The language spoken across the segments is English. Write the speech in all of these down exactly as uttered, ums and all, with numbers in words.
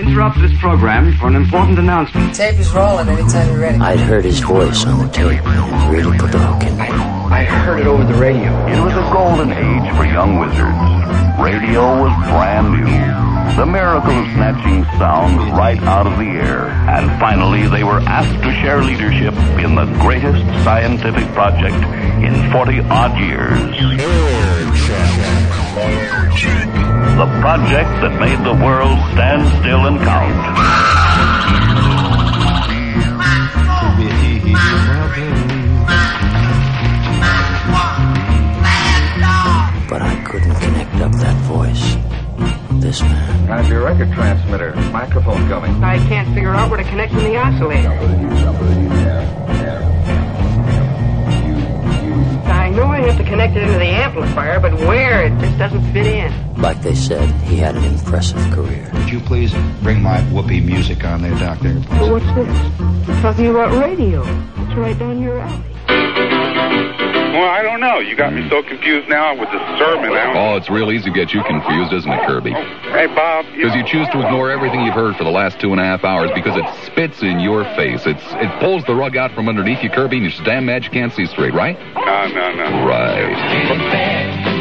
interrupt this program for an important announcement. Tape is rolling anytime you're ready. I'd heard his voice on the tape. It really put the hook in me. I, I heard it over the radio. It was a golden age for young wizards. Radio was brand new. The miracle of snatching sound right out of the air. And finally, they were asked to share leadership in the greatest scientific project in forty-odd years. The project that made the world stand still and count. But I couldn't connect up that voice. This man. How's your record transmitter? Microphone coming. I can't figure out where to connect in the oscillator. I know I have to connect it into the amplifier, but where? It just doesn't fit in. Like they said, he had an impressive career. Would you please bring my whoopee music on there, Doctor? Well, what's this? You're talking about radio. It's right down your alley. Well, I don't know. You got me so confused now with this sermon. Oh, it's real easy to get you confused, isn't it, Kirby? Oh, hey, Bob. Because you, you choose to ignore everything you've heard for the last two and a half hours because it spits in your face. It's It pulls the rug out from underneath you, Kirby, and you're so damn mad you can't see straight, right? No, no, no. Right.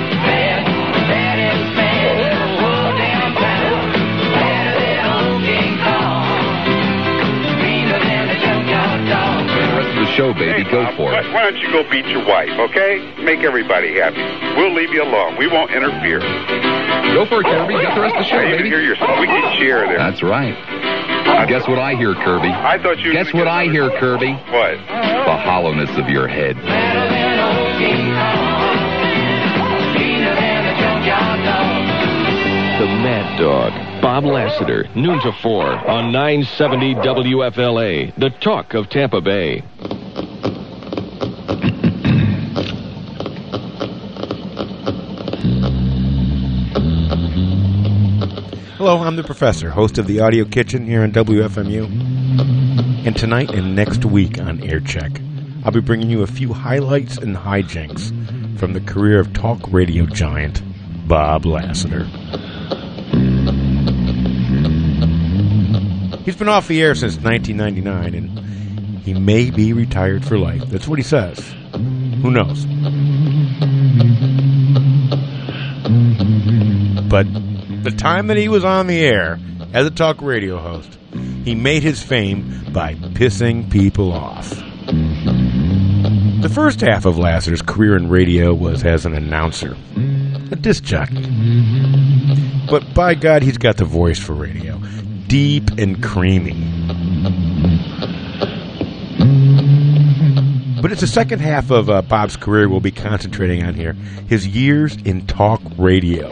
Show, baby. Hey, go Bob, for why, it. Why don't you go beat your wife, okay? Make everybody happy. We'll leave you alone. We won't interfere. Go for it, Kirby. Get the rest of the show, I baby. even hear your squeaky chair there. That's right. Guess what I hear, Kirby? I thought you... Guess what I hear, Kirby? What? The hollowness of your head. The Mad Dog, Bob Lassiter, noon to four on nine seventy W F L A, the talk of Tampa Bay. Hello, I'm the Professor, host of the Audio Kitchen here on W F M U. And tonight and next week on Air Check, I'll be bringing you a few highlights and hijinks from the career of talk radio giant Bob Lassiter. He's been off the air since nineteen ninety-nine, and he may be retired for life. That's what he says. Who knows? But the time that he was on the air as a talk radio host, he made his fame by pissing people off. The first half of Lassiter's career in radio was as an announcer, a disc jockey. But by God, he's got the voice for radio. Deep and creamy. But it's the second half of uh, Bob's career we'll be concentrating on here. His years in talk radio.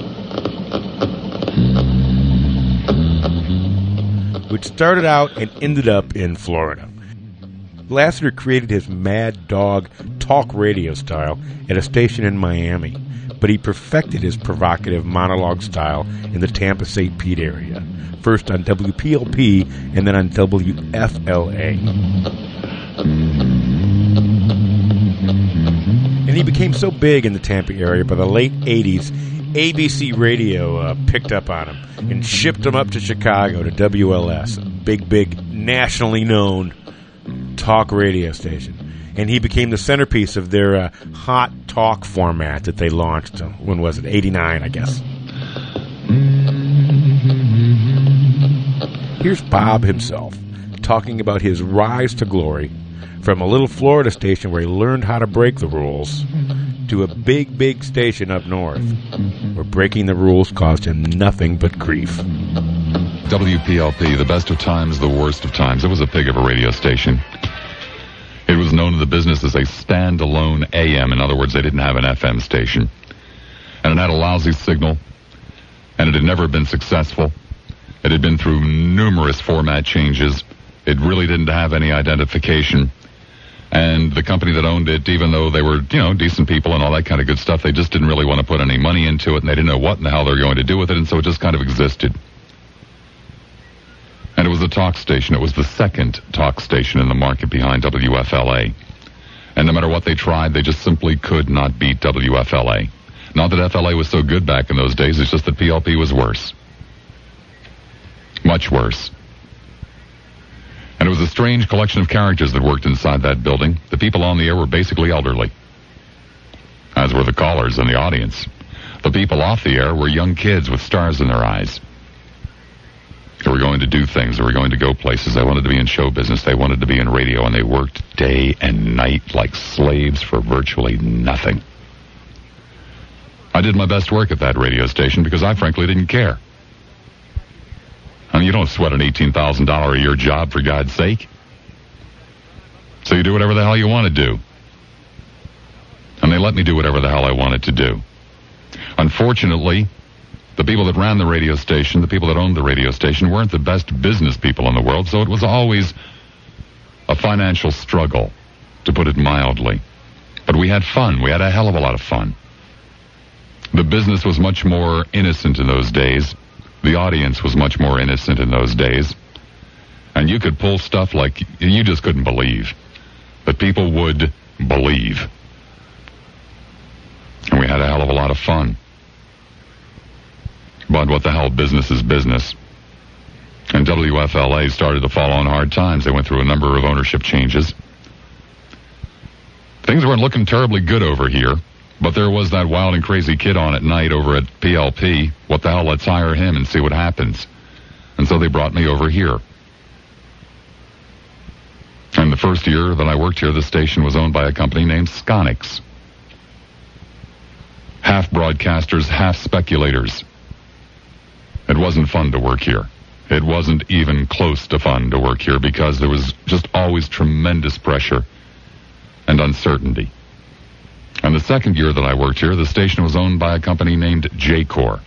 Which started out and ended up in Florida. Lassiter created his Mad Dog talk radio style at a station in Miami, but he perfected his provocative monologue style in the Tampa Saint Pete area, first on W P L P and then on W F L A. And he became so big in the Tampa area by the late eighties, A B C Radio uh, picked up on him and shipped him up to Chicago to W L S, a big, big, nationally known talk radio station. And he became the centerpiece of their uh, hot talk format that they launched. Uh, when was it? eighty-nine, I guess. Here's Bob himself talking about his rise to glory from a little Florida station where he learned how to break the rules to a big, big station up north where breaking the rules caused him nothing but grief. W P L P, the best of times, the worst of times. It was a pig of a radio station. It was known in the business as a standalone A M. In other words, they didn't have an F M station. And it had a lousy signal, and it had never been successful. It had been through numerous format changes. It really didn't have any identification. And the company that owned it, even though they were, you know, decent people and all that kind of good stuff, they just didn't really want to put any money into it, and they didn't know what in the hell they were going to do with it, and so it just kind of existed. And it was a talk station. It was the second talk station in the market behind W F L A. And no matter what they tried, they just simply could not beat W F L A. Not that F L A was so good back in those days, it's just that P L P was worse. My Much worse. And it was a strange collection of characters that worked inside that building. The people on the air were basically elderly, as were the callers and the audience. The people off the air were young kids with stars in their eyes. They were going to do things. They were going to go places. They wanted to be in show business. They wanted to be in radio, and they worked day and night like slaves for virtually nothing. I did my best work at that radio station because I frankly didn't care. I mean, you don't sweat an eighteen thousand dollars a year job, for God's sake. So you do whatever the hell you want to do. And they let me do whatever the hell I wanted to do. Unfortunately, the people that ran the radio station, the people that owned the radio station, weren't the best business people in the world, so it was always a financial struggle, to put it mildly. But we had fun. We had a hell of a lot of fun. The business was much more innocent in those days. The audience was much more innocent in those days. And you could pull stuff like you just couldn't believe. But people would believe. And we had a hell of a lot of fun. But what the hell, business is business. And W F L A started to fall on hard times. They went through a number of ownership changes. Things weren't looking terribly good over here, but there was that wild and crazy kid on at night over at P L P. What the hell, let's hire him and see what happens. And so they brought me over here. And the first year that I worked here, the station was owned by a company named Sconix. Half broadcasters, half speculators. It wasn't fun to work here. It wasn't even close to fun to work here because there was just always tremendous pressure and uncertainty. And the second year that I worked here, the station was owned by a company named J-Corps.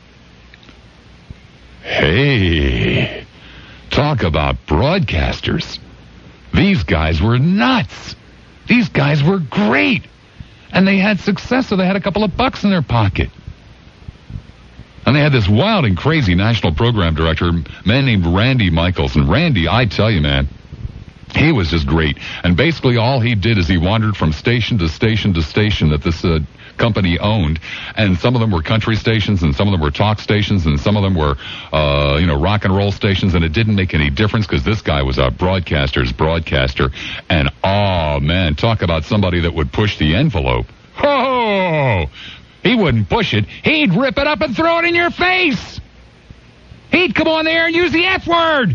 Hey, talk about broadcasters. These guys were nuts. These guys were great. And they had success, so they had a couple of bucks in their pocket. And they had this wild and crazy national program director, a man named Randy Michaels. And Randy, I tell you, man, he was just great. And basically all he did is he wandered from station to station to station that this uh, company owned. And some of them were country stations, and some of them were talk stations, and some of them were, uh, you know, rock and roll stations. And it didn't make any difference because this guy was a broadcaster's broadcaster. And, oh, man, talk about somebody that would push the envelope. Oh! He wouldn't push it. He'd rip it up and throw it in your face. He'd come on there and use the F word.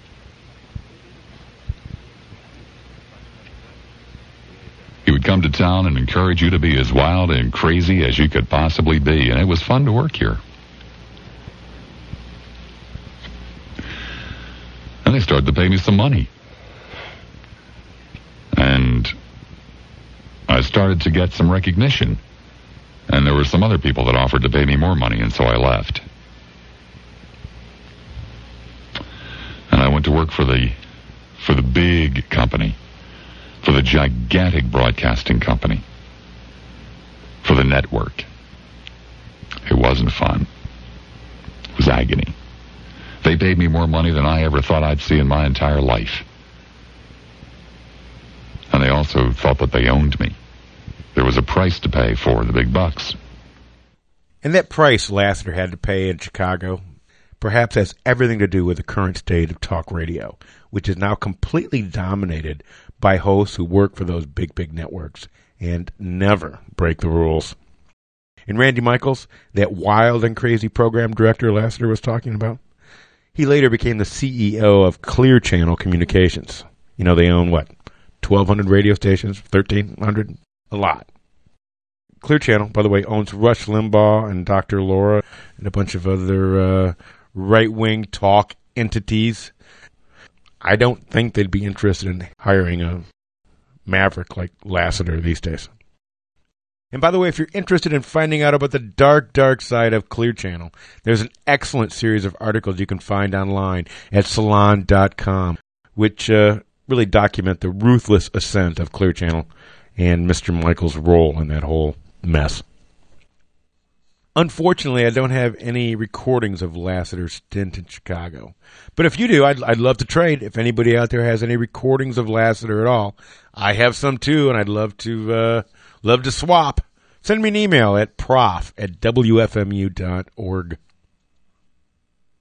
He would come to town and encourage you to be as wild and crazy as you could possibly be. And it was fun to work here. And they started to pay me some money. And I started to get some recognition. And there were some other people that offered to pay me more money, and so I left. And I went to work for the for the big company, for the gigantic broadcasting company, for the network. It wasn't fun. It was agony. They paid me more money than I ever thought I'd see in my entire life. And they also thought that they owned me. There was a price to pay for the big bucks. And that price Lassiter had to pay in Chicago perhaps has everything to do with the current state of talk radio, which is now completely dominated by hosts who work for those big, big networks and never break the rules. And Randy Michaels, that wild and crazy program director Lassiter was talking about, he later became the C E O of Clear Channel Communications. You know, they own, what, twelve hundred radio stations, thirteen hundred? A lot. Clear Channel, by the way, owns Rush Limbaugh and Doctor Laura and a bunch of other uh, right-wing talk entities. I don't think they'd be interested in hiring a maverick like Lassiter these days. And by the way, if you're interested in finding out about the dark, dark side of Clear Channel, there's an excellent series of articles you can find online at salon dot com, which uh, really document the ruthless ascent of Clear Channel and Mister Michael's role in that whole mess. Unfortunately, I don't have any recordings of Lassiter's stint in Chicago. But if you do, I'd, I'd love to trade. If anybody out there has any recordings of Lassiter at all, I have some too, and I'd love to uh, love to swap. Send me an email at prof at w f m u dot org.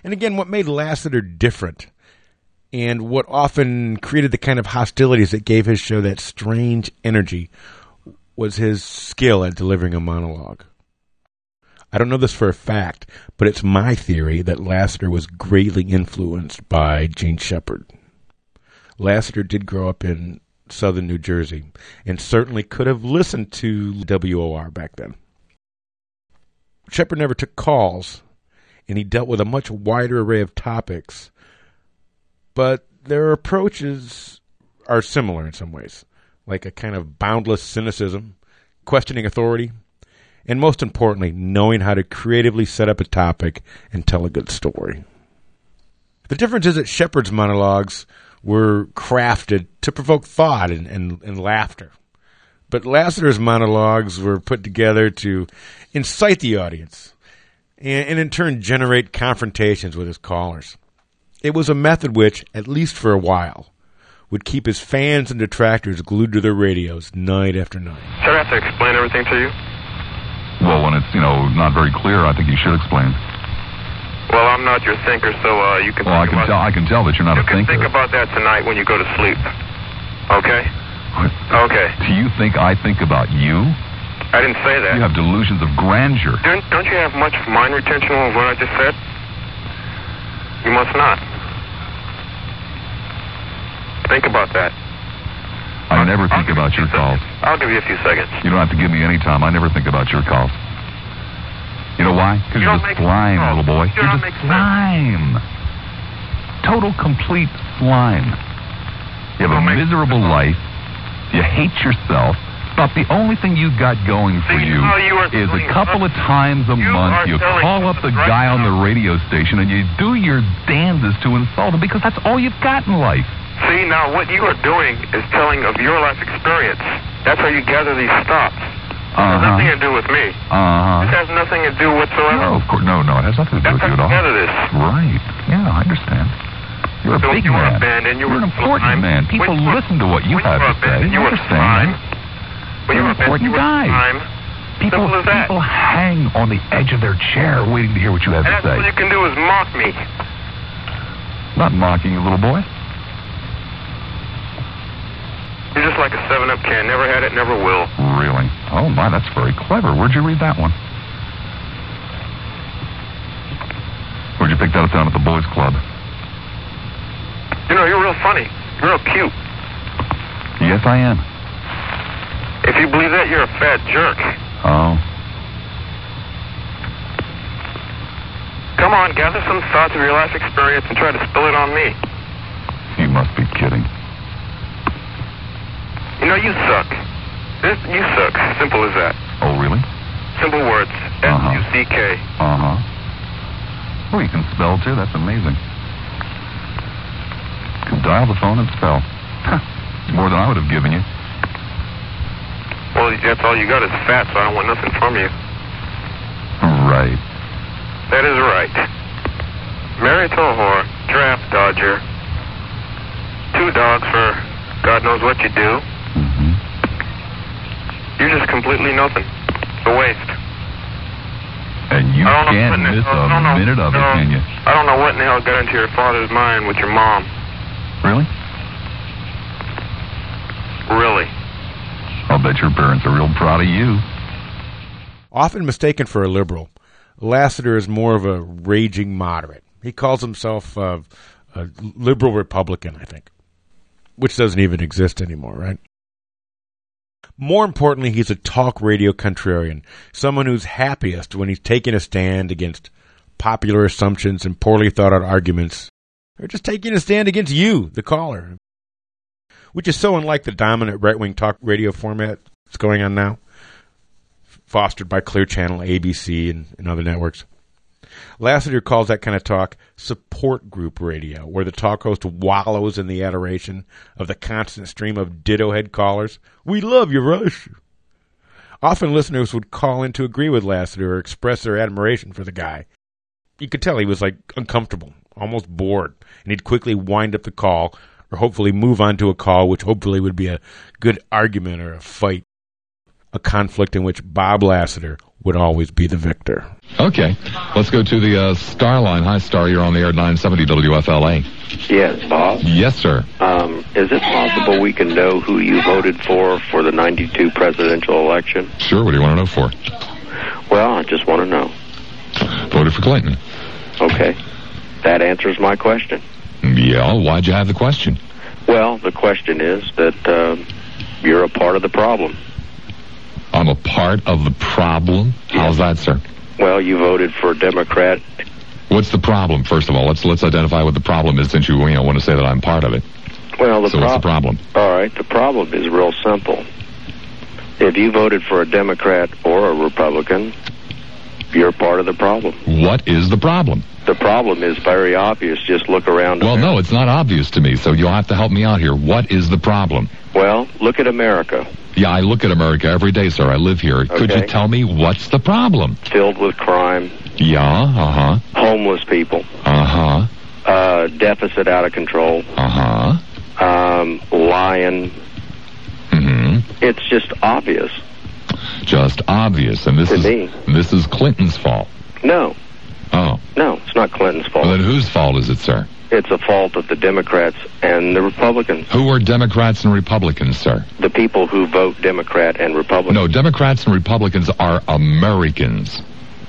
And again, what made Lassiter different and what often created the kind of hostilities that gave his show that strange energy was his skill at delivering a monologue. I don't know this for a fact, but it's my theory that Lassiter was greatly influenced by Gene Shepard. Lassiter did grow up in southern New Jersey and certainly could have listened to W O R back then. Shepard never took calls, and he dealt with a much wider array of topics, but their approaches are similar in some ways, like a kind of boundless cynicism, questioning authority, and most importantly, knowing how to creatively set up a topic and tell a good story. The difference is that Shepard's monologues were crafted to provoke thought and, and, and laughter. But Lassiter's monologues were put together to incite the audience and, and in turn generate confrontations with his callers. It was a method which, at least for a while, would keep his fans and detractors glued to their radios night after night. Should I have to explain everything to you? Well, when it's, you know, not very clear, I think you should explain. Well, I'm not your thinker, so uh, you can. Well, I can tell. I can tell that you're not a thinker. You can think about that tonight when you go to sleep. Okay. What? Okay. Do you think I think about you? I didn't say that. You have delusions of grandeur. Don't, don't you have much mind retention of what I just said? You must not. Think about that. I never think about your calls. I'll give you a few seconds. You don't have to give me any time. I never think about your calls. You know why? Because you you're just slime, little boy. You you're just slime. Total, complete slime. You have a miserable life. You hate yourself. But the only thing you got going for you is a couple of times a month you call up the guy on the radio station and you do your damnedest to insult him because that's all you've got in life. See, now what you are doing is telling of your life experience. That's how you gather these stops. It has Uh-huh. nothing to do with me. Uh-huh. This has nothing to do whatsoever. No, of course, no, no, it has nothing to do That's with you at how all. you gather this. Right. Yeah, I understand. You're a So big you man. were abandoned. You You're were an important slime. man. People When you were- listen to what you when have you to were say. abandoned, You you were understand, slime. right? When you You're were an abandoned, important you were guy. slime. People, Simple as that. people hang on the edge of their chair waiting to hear what you have And to that's all say. you can do is mock me. Not mocking you, little boy. You're just like a seven up can. Never had it, never will. Really? Oh, my, that's very clever. Where'd you read that one? Where'd you pick that up down at the boys' club? You know, you're real funny. You're real cute. Yes, I am. If you believe that, you're a fat jerk. Oh. Come on, gather some thoughts of your life experience and try to spill it on me. You must be kidding. You know, you suck. This, you suck. Simple as that. Oh, really? Simple words. S U C K. Uh-huh. Oh, you can spell, too? That's amazing. You can dial the phone and spell. More than I would have given you. Well, that's all you got is fat, so I don't want nothing from you. Right. That is right. Married to a whore, draft dodger, two dogs for God knows what you do. Mm-hmm. You're just completely nothing. It's a waste. And you I don't know can't what in the- miss I don't a know- minute of it, no, can you? I don't know what in the hell got into your father's mind with your mom. Really? Really. I'll bet your parents are real proud of you. Often mistaken for a liberal, Lassiter is more of a raging moderate. He calls himself uh, a liberal Republican, I think, which doesn't even exist anymore, right? More importantly, he's a talk radio contrarian, someone who's happiest when he's taking a stand against popular assumptions and poorly thought out arguments, or just taking a stand against you, the caller, which is so unlike the dominant right-wing talk radio format that's going on now, fostered by Clear Channel, A B C, and, and other networks. Lassiter calls that kind of talk support group radio, where the talk host wallows in the adoration of the constant stream of ditto-head callers. We love you, Rush. Often listeners would call in to agree with Lassiter or express their admiration for the guy. You could tell he was like uncomfortable, almost bored, and he'd quickly wind up the call or hopefully move on to a call which hopefully would be a good argument or a fight, a conflict in which Bob Lassiter would always be the victor. Okay. Let's go to the uh, Star line. Hi, Star. You're on the air at nine seventy W F L A. Yes, Bob. Yes, sir. Um, is it possible we can know who you voted for for the ninety-two presidential election? Sure. What do you want to know for? Well, I just want to know. Voted for Clinton. Okay. That answers my question. Yeah. Why'd you have the question? Well, the question is that uh, you're a part of the problem. I'm a part of the problem? How's that, sir? Well, you voted for a Democrat. What's the problem? First of all, let's let's identify what the problem is, since you, you know, want to say that I'm part of it. Well, the so pro- what's the problem? All right, the problem is real simple. If you voted for a Democrat or a Republican, you're part of the problem. What is the problem? The problem is very obvious. Just look around. Well, America. no, it's not obvious to me, so you'll have to help me out here. What is the problem? Well, look at America. Yeah, I look at America every day, sir. I live here. Okay. Could you tell me what's the problem? Filled with crime. Yeah, uh-huh. Homeless people. Uh-huh. Uh, deficit out of control. Uh-huh. Um, lying. Mm-hmm. It's just obvious. Just obvious. And this to is me. This is Clinton's fault. No. Oh. No, it's not Clinton's fault. Well, then whose fault is it, sir? It's a fault of the Democrats and the Republicans. Who are Democrats and Republicans, sir? The people who vote Democrat and Republican. No, Democrats and Republicans are Americans.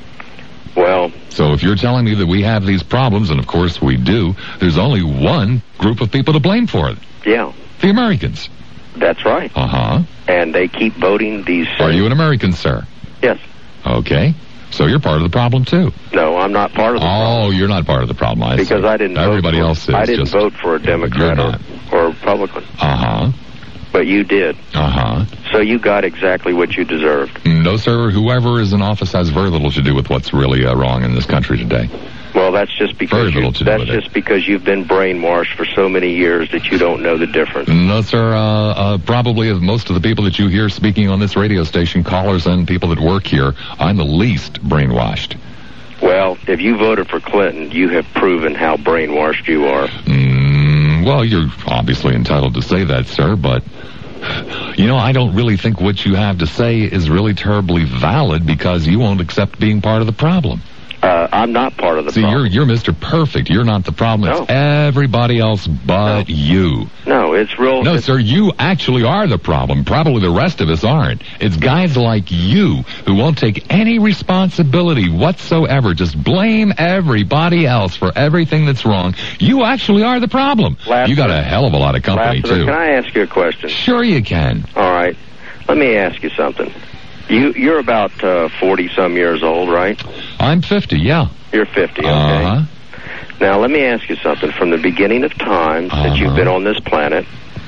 Well... So if you're telling me that we have these problems, and of course we do, there's only one group of people to blame for it. Yeah. The Americans. That's right. Uh-huh. And they keep voting these... Are you an American, sir? Yes. Okay. So you're part of the problem, too. No, I'm not part of the oh, problem. Oh, you're not part of the problem, I Because see. I didn't Everybody vote for, else is. I didn't just, vote for a Democrat or, or a Republican. Uh-huh. But you did. Uh-huh. So you got exactly what you deserved. No, sir. Whoever is in office has very little to do with what's really uh, wrong in this country today. Well, that's just because very little you, to do that's with just it. because you've been brainwashed for so many years that you don't know the difference. No, sir. Uh, uh, probably of most of the people that you hear speaking on this radio station, callers and people that work here, I'm the least brainwashed. Well, if you voted for Clinton, you have proven how brainwashed you are. Mm, well, you're obviously entitled to say that, sir, but... You know, I don't really think what you have to say is really terribly valid because you won't accept being part of the problem. Uh, I'm not part of the See, problem. See, you're, you're Mister Perfect. You're not the problem. No. It's everybody else but no. you. No, it's real... No, it's, sir, you actually are the problem. Probably the rest of us aren't. It's guys like you who won't take any responsibility whatsoever. Just blame everybody else for everything that's wrong. You actually are the problem. Lassiter, you got a hell of a lot of company, Lassiter, too. Can I ask you a question? Sure you can. All right. Let me ask you something. You, you're about uh, forty-some years old, right? I'm fifty, yeah. You're fifty, okay. Uh-huh. Now, let me ask you something. From the beginning of time uh-huh. that you've been on this planet,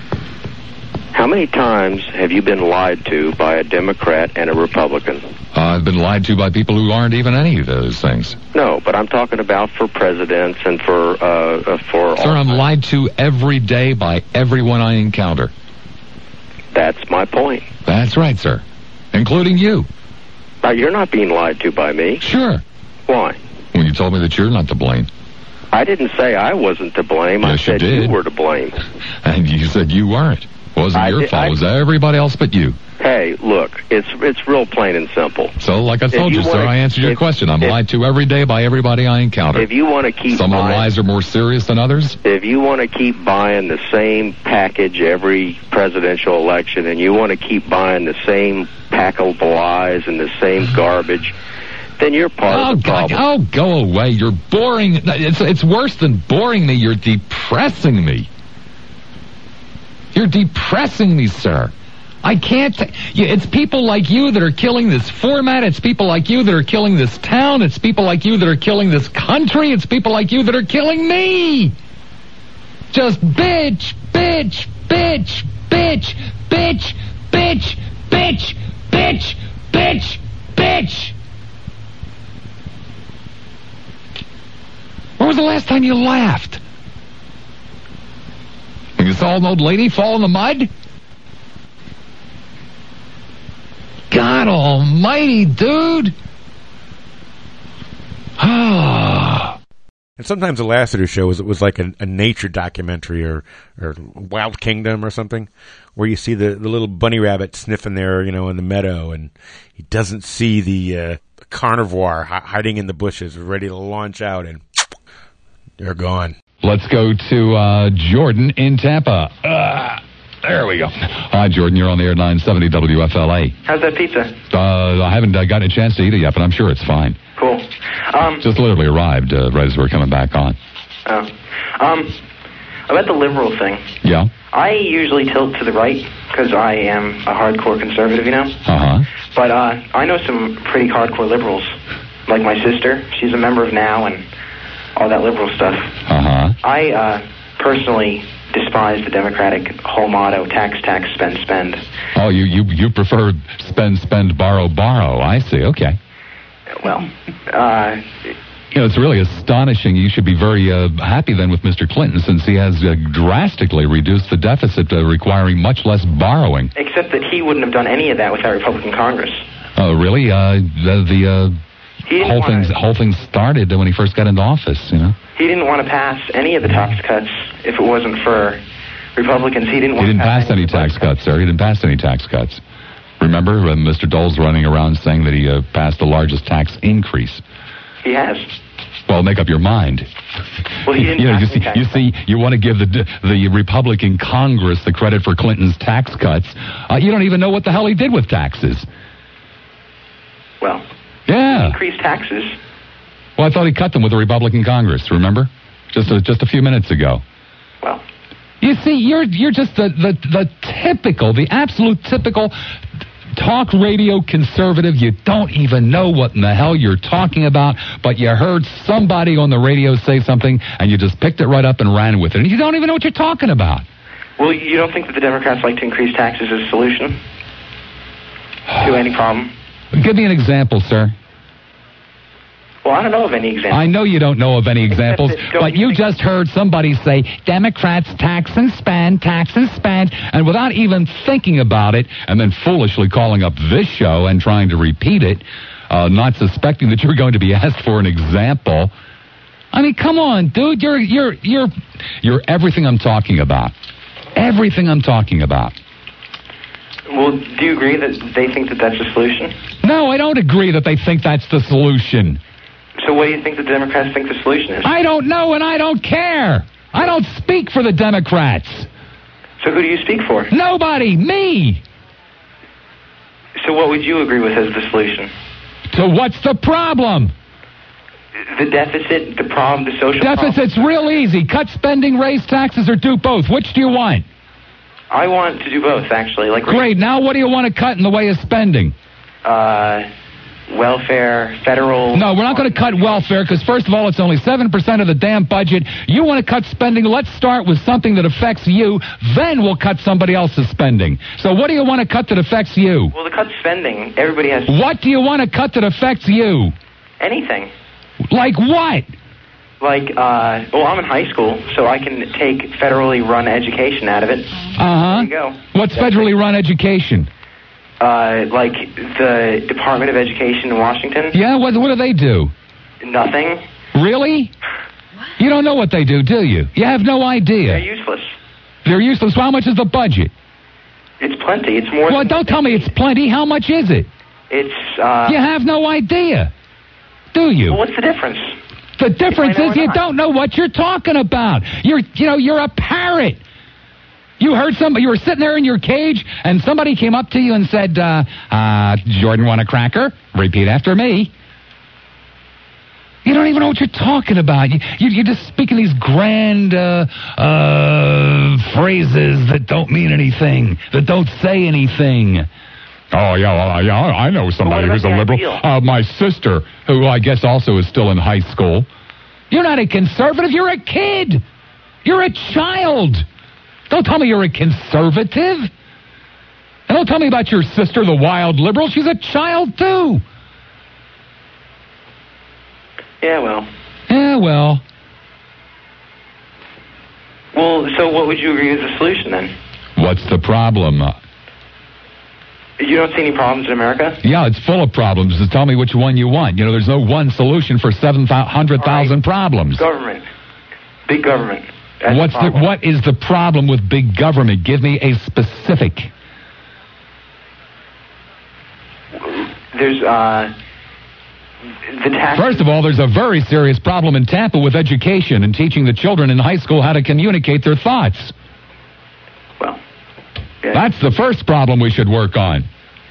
how many times have you been lied to by a Democrat and a Republican? Uh, I've been lied to by people who aren't even any of those things. No, but I'm talking about for presidents and for... Uh, uh, for Sir, all I'm lied to every day by everyone I encounter. That's my point. That's right, sir. Including you. Now, you're not being lied to by me. Sure. Why? When you told me that you're not to blame. I didn't say I wasn't to blame. Yes, I said you, did. you were to blame. And you said you weren't. It wasn't I your did, fault. I, it was everybody else but you. Hey, look, it's it's real plain and simple. So, like I told you, you, sir, wanna, I answered your if, question. I'm if, lied to every day by everybody I encounter. If you want to keep Some buying, lies are more serious than others. If you want to keep buying the same package every presidential election, and you want to keep buying the same pack of lies and the same garbage, then you're part oh, of the problem. God, oh, go away. You're boring. It's, it's worse than boring me. You're depressing me. You're depressing me, sir. I can't... T- it's people like you that are killing this format. It's people like you that are killing this town. It's people like you that are killing this country. It's people like you that are killing me. Just bitch, bitch, bitch, bitch, bitch, bitch, bitch, bitch, bitch, bitch. When was the last time you laughed? When you saw an old lady fall in the mud? God almighty, dude. Ah. And sometimes the Lassiter show was, was like a, a nature documentary or, or Wild Kingdom or something, where you see the, the little bunny rabbit sniffing there, you know, in the meadow, and he doesn't see the, uh, the carnivore hi- hiding in the bushes, ready to launch out, and they're gone. Let's go to uh, Jordan in Tampa. Uh, there we go. Hi, Jordan. You're on the air, nine seventy W F L A. How's that pizza? Uh, I haven't uh, gotten a chance to eat it yet, but I'm sure it's fine. Cool. Um, Just literally arrived uh, right as we're coming back on. Oh. Um, about the liberal thing. Yeah? I usually tilt to the right because I am a hardcore conservative, you know? Uh-huh. But uh, I know some pretty hardcore liberals, like my sister. She's a member of NOW and all that liberal stuff. Uh-huh. I uh, personally despise the Democratic whole motto, tax, tax, spend, spend. Oh, you, you, you prefer spend, spend, borrow, borrow. I see. Okay. Well, uh... You know, it's really astonishing. You should be very uh, happy then with Mister Clinton, since he has uh, drastically reduced the deficit, uh, requiring much less borrowing. Except that he wouldn't have done any of that without Republican Congress. Oh, really? Uh, the the uh, whole thing whole thing started when he first got into office. You know, he didn't want to pass any of the tax cuts if it wasn't for Republicans. He didn't. Want he didn't to pass, pass any tax cuts, sir. He didn't pass any tax cuts. Remember, uh, Mister Dole's running around saying that he uh, passed the largest tax increase. He has. Well, make up your mind. Well, he didn't you know, pass you see, any tax you see, you want to give the the Republican Congress the credit for Clinton's tax cuts. Uh, you don't even know what the hell he did with taxes. Well, yeah, he increased taxes. Well, I thought he cut them with the Republican Congress. Remember, just a, just a few minutes ago. Well, you see, you're you're just the the, the typical, the absolute typical talk radio conservative. You don't even know what in the hell you're talking about, but you heard somebody on the radio say something, and you just picked it right up and ran with it, and you don't even know what you're talking about. Well, you don't think that the Democrats like to increase taxes as a solution to any problem? Give me an example, sir. Well, I don't know of any examples. I know you don't know of any examples, but you think- just heard somebody say, Democrats tax and spend, tax and spend, and without even thinking about it, and then foolishly calling up this show and trying to repeat it, uh, not suspecting that you're going to be asked for an example. I mean, come on, dude, you're, you're, you're, you're everything I'm talking about. Everything I'm talking about. Well, do you agree that they think that that's the solution? No, I don't agree that they think that's the solution. So what do you think the Democrats think the solution is? I don't know, and I don't care. I don't speak for the Democrats. So who do you speak for? Nobody. Me. So what would you agree with as the solution? So what's the problem? The deficit, the problem, the social Deficit's problem? real easy. Cut spending, raise taxes, or do both. Which do you want? I want to do both, actually. Like Great. Now what do you want to cut in the way of spending? Uh... welfare, federal... No, we're not going to cut welfare because, first of all, it's only seven percent of the damn budget. You want to cut spending, let's start with something that affects you, then we'll cut somebody else's spending. So what do you want to cut that affects you? Well, to cut spending, everybody has... What do you want to cut that affects you? Anything. Like what? Like, uh, well, I'm in high school, so I can take federally run education out of it. Uh-huh. There you go. What's federally run education? Uh, like the Department of Education in Washington. Yeah, what, what do they do? Nothing. Really? You don't know what they do, do you? You have no idea. They're useless. They're useless. How much is the budget? It's plenty. It's more Well, than... don't tell me it's plenty. How much is it? It's, uh... You have no idea, do you? Well, what's the difference? The difference know is you not. don't know what you're talking about. You're, you know, you're a parrot. You heard somebody, you were sitting there in your cage, and somebody came up to you and said, uh, uh, Jordan, want a cracker? Repeat after me. You don't even know what you're talking about. You, you, you're just speaking these grand uh, uh, phrases that don't mean anything, that don't say anything. Oh, yeah, well, yeah, I know somebody who's a liberal. Uh, my sister, who I guess also is still in high school. You're not a conservative. You're a kid. You're a child. Don't tell me you're a conservative. And don't tell me about your sister, the wild liberal. She's a child, too. Yeah, well. Yeah, well. Well, so what would you agree is the solution, then? What's the problem? You don't see any problems in America? Yeah, it's full of problems. Just tell me which one you want. You know, there's no one solution for seven hundred thousand right. problems. Government. Big government. That's What's the, what is the problem with big government? Give me a specific. There's, uh... the tax... First of all, there's a very serious problem in Tampa with education and teaching the children in high school how to communicate their thoughts. Well... Yeah. That's the first problem we should work on.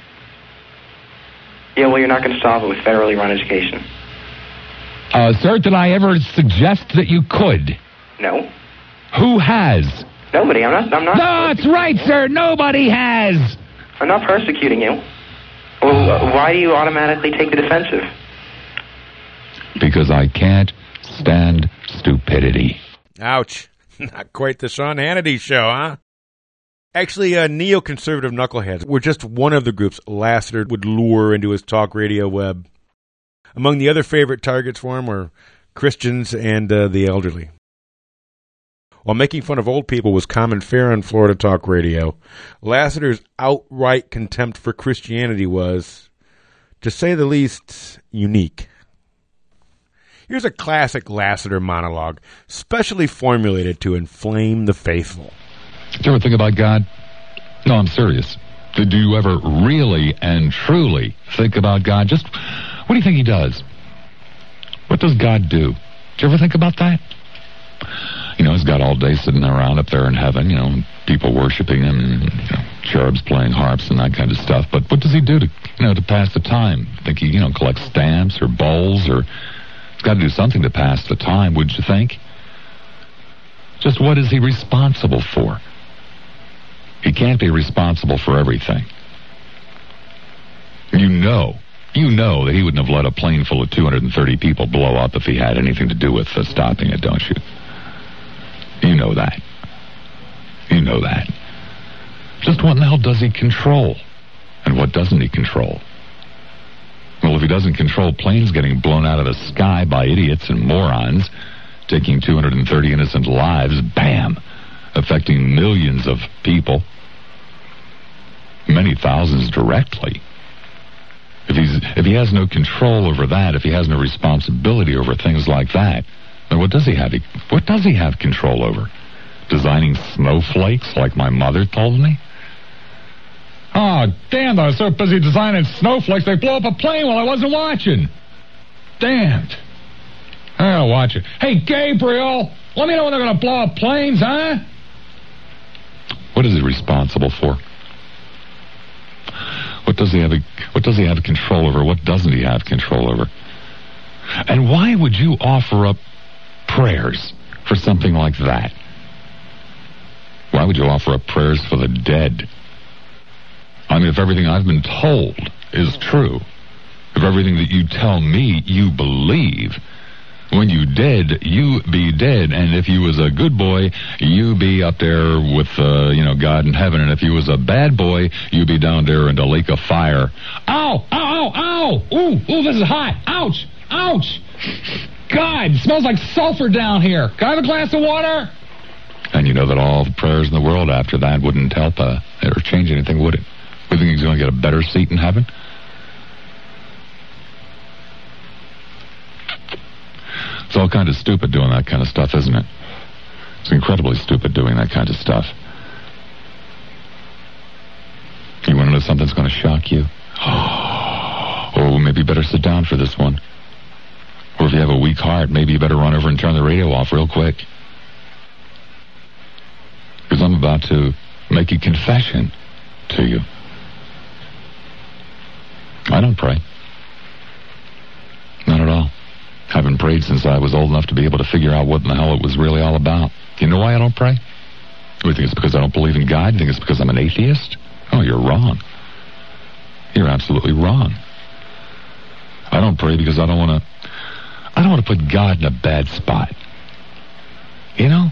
Yeah, well, you're not going to solve it with federally run education. Uh, sir, did I ever suggest that you could? No. Who has? Nobody. I'm not. I'm not. That's right, you. sir. Nobody has. I'm not persecuting you. Well, why do you automatically take the defensive? Because I can't stand stupidity. Ouch. Not quite the Sean Hannity show, huh? Actually, uh, neoconservative knuckleheads were just one of the groups Lassiter would lure into his talk radio web. Among the other favorite targets for him were Christians and uh, the elderly. While making fun of old people was common fare on Florida talk radio, Lassiter's outright contempt for Christianity was, to say the least, unique. Here's a classic Lassiter monologue, specially formulated to inflame the faithful. Did you ever think about God? No, I'm serious. Do you ever really and truly think about God? Just, what do you think he does? What does God do? Did you ever think about that? You know, he's got all day sitting around up there in heaven, you know, people worshiping him, and, you know, cherubs playing harps and that kind of stuff. But what does he do to, you know, to pass the time? Think he, you know, collects stamps or bowls, or he's got to do something to pass the time, would you think? Just what is he responsible for? He can't be responsible for everything. You know, you know that he wouldn't have let a plane full of two hundred thirty people blow up if he had anything to do with uh, stopping it, don't you? You know that. You know that. Just what in the hell does he control? And what doesn't he control? Well, if he doesn't control planes getting blown out of the sky by idiots and morons, taking two hundred thirty innocent lives, bam, affecting millions of people, many thousands directly. If he's if he has no control over that, if he has no responsibility over things like that, then what does he have? He, what does he have control over? Designing snowflakes like my mother told me? Oh, damn, I was so busy designing snowflakes, they blew up a plane while I wasn't watching. Damned. I gotta watch it. Hey, Gabriel, let me know when they're gonna blow up planes, huh? What is he responsible for? What does he have? What does he have control over? What doesn't he have control over? And why would you offer up prayers for something like that? Why would you offer up prayers for the dead? I mean, if everything I've been told is true, if everything that you tell me you believe, when you dead, you be dead, and if you was a good boy, you be up there with, uh, you know, God in heaven, and if you was a bad boy, you be down there in the lake of fire. Ow! Ow! Ow! Ow! Ooh! Ooh! This is hot! Ouch! Ouch! God! It smells like sulfur down here. Can I have a glass of water? And you know that all the prayers in the world after that wouldn't help uh, or change anything, would it? You think he's going to get a better seat in heaven? It's all kind of stupid doing that kind of stuff, isn't it? It's incredibly stupid doing that kind of stuff. You want to know something that's going to shock you? Oh, maybe you better sit down for this one. Or if you have a weak heart, maybe you better run over and turn the radio off real quick. Because I'm about to make a confession to you. I don't pray. Not at all. Haven't prayed since I was old enough to be able to figure out what in the hell it was really all about. You know why I don't pray? You think it's because I don't believe in God? You think it's because I'm an atheist? Oh, you're wrong. You're absolutely wrong. I don't pray because I don't want to... I don't want to put God in a bad spot. You know?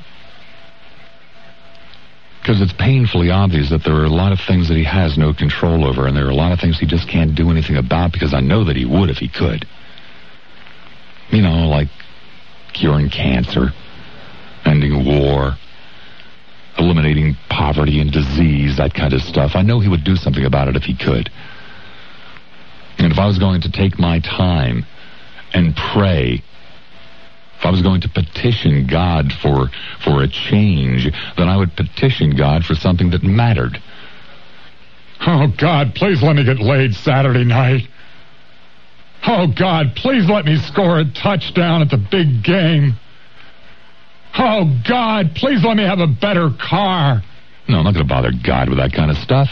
Because it's painfully obvious that there are a lot of things that he has no control over, and there are a lot of things he just can't do anything about, because I know that he would if he could. You know, like curing cancer, ending war, eliminating poverty and disease, that kind of stuff. I know he would do something about it if he could. And if I was going to take my time and pray, if I was going to petition God for for a change, then I would petition God for something that mattered. Oh, God, please let me get laid Saturday night. Oh, God, please let me score a touchdown at the big game. Oh, God, please let me have a better car. No, I'm not going to bother God with that kind of stuff.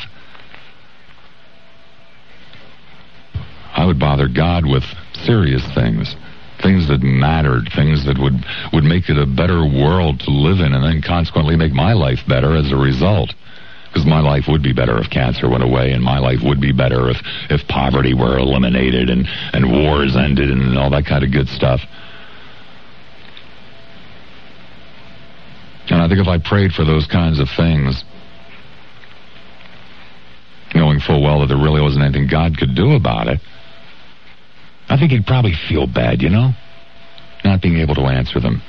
I would bother God with serious things, things that mattered, things that would, would make it a better world to live in, and then consequently make my life better as a result. Because my life would be better if cancer went away, and my life would be better if, if poverty were eliminated and, and wars ended and all that kind of good stuff. And I think if I prayed for those kinds of things, knowing full well that there really wasn't anything God could do about it, I think he'd probably feel bad, you know, not being able to answer them.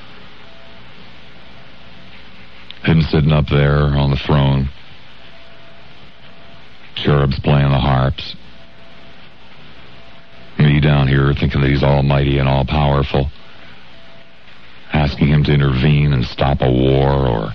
Him sitting up there on the throne, cherubs playing the harps, me down here thinking that he's almighty and all-powerful, asking him to intervene and stop a war or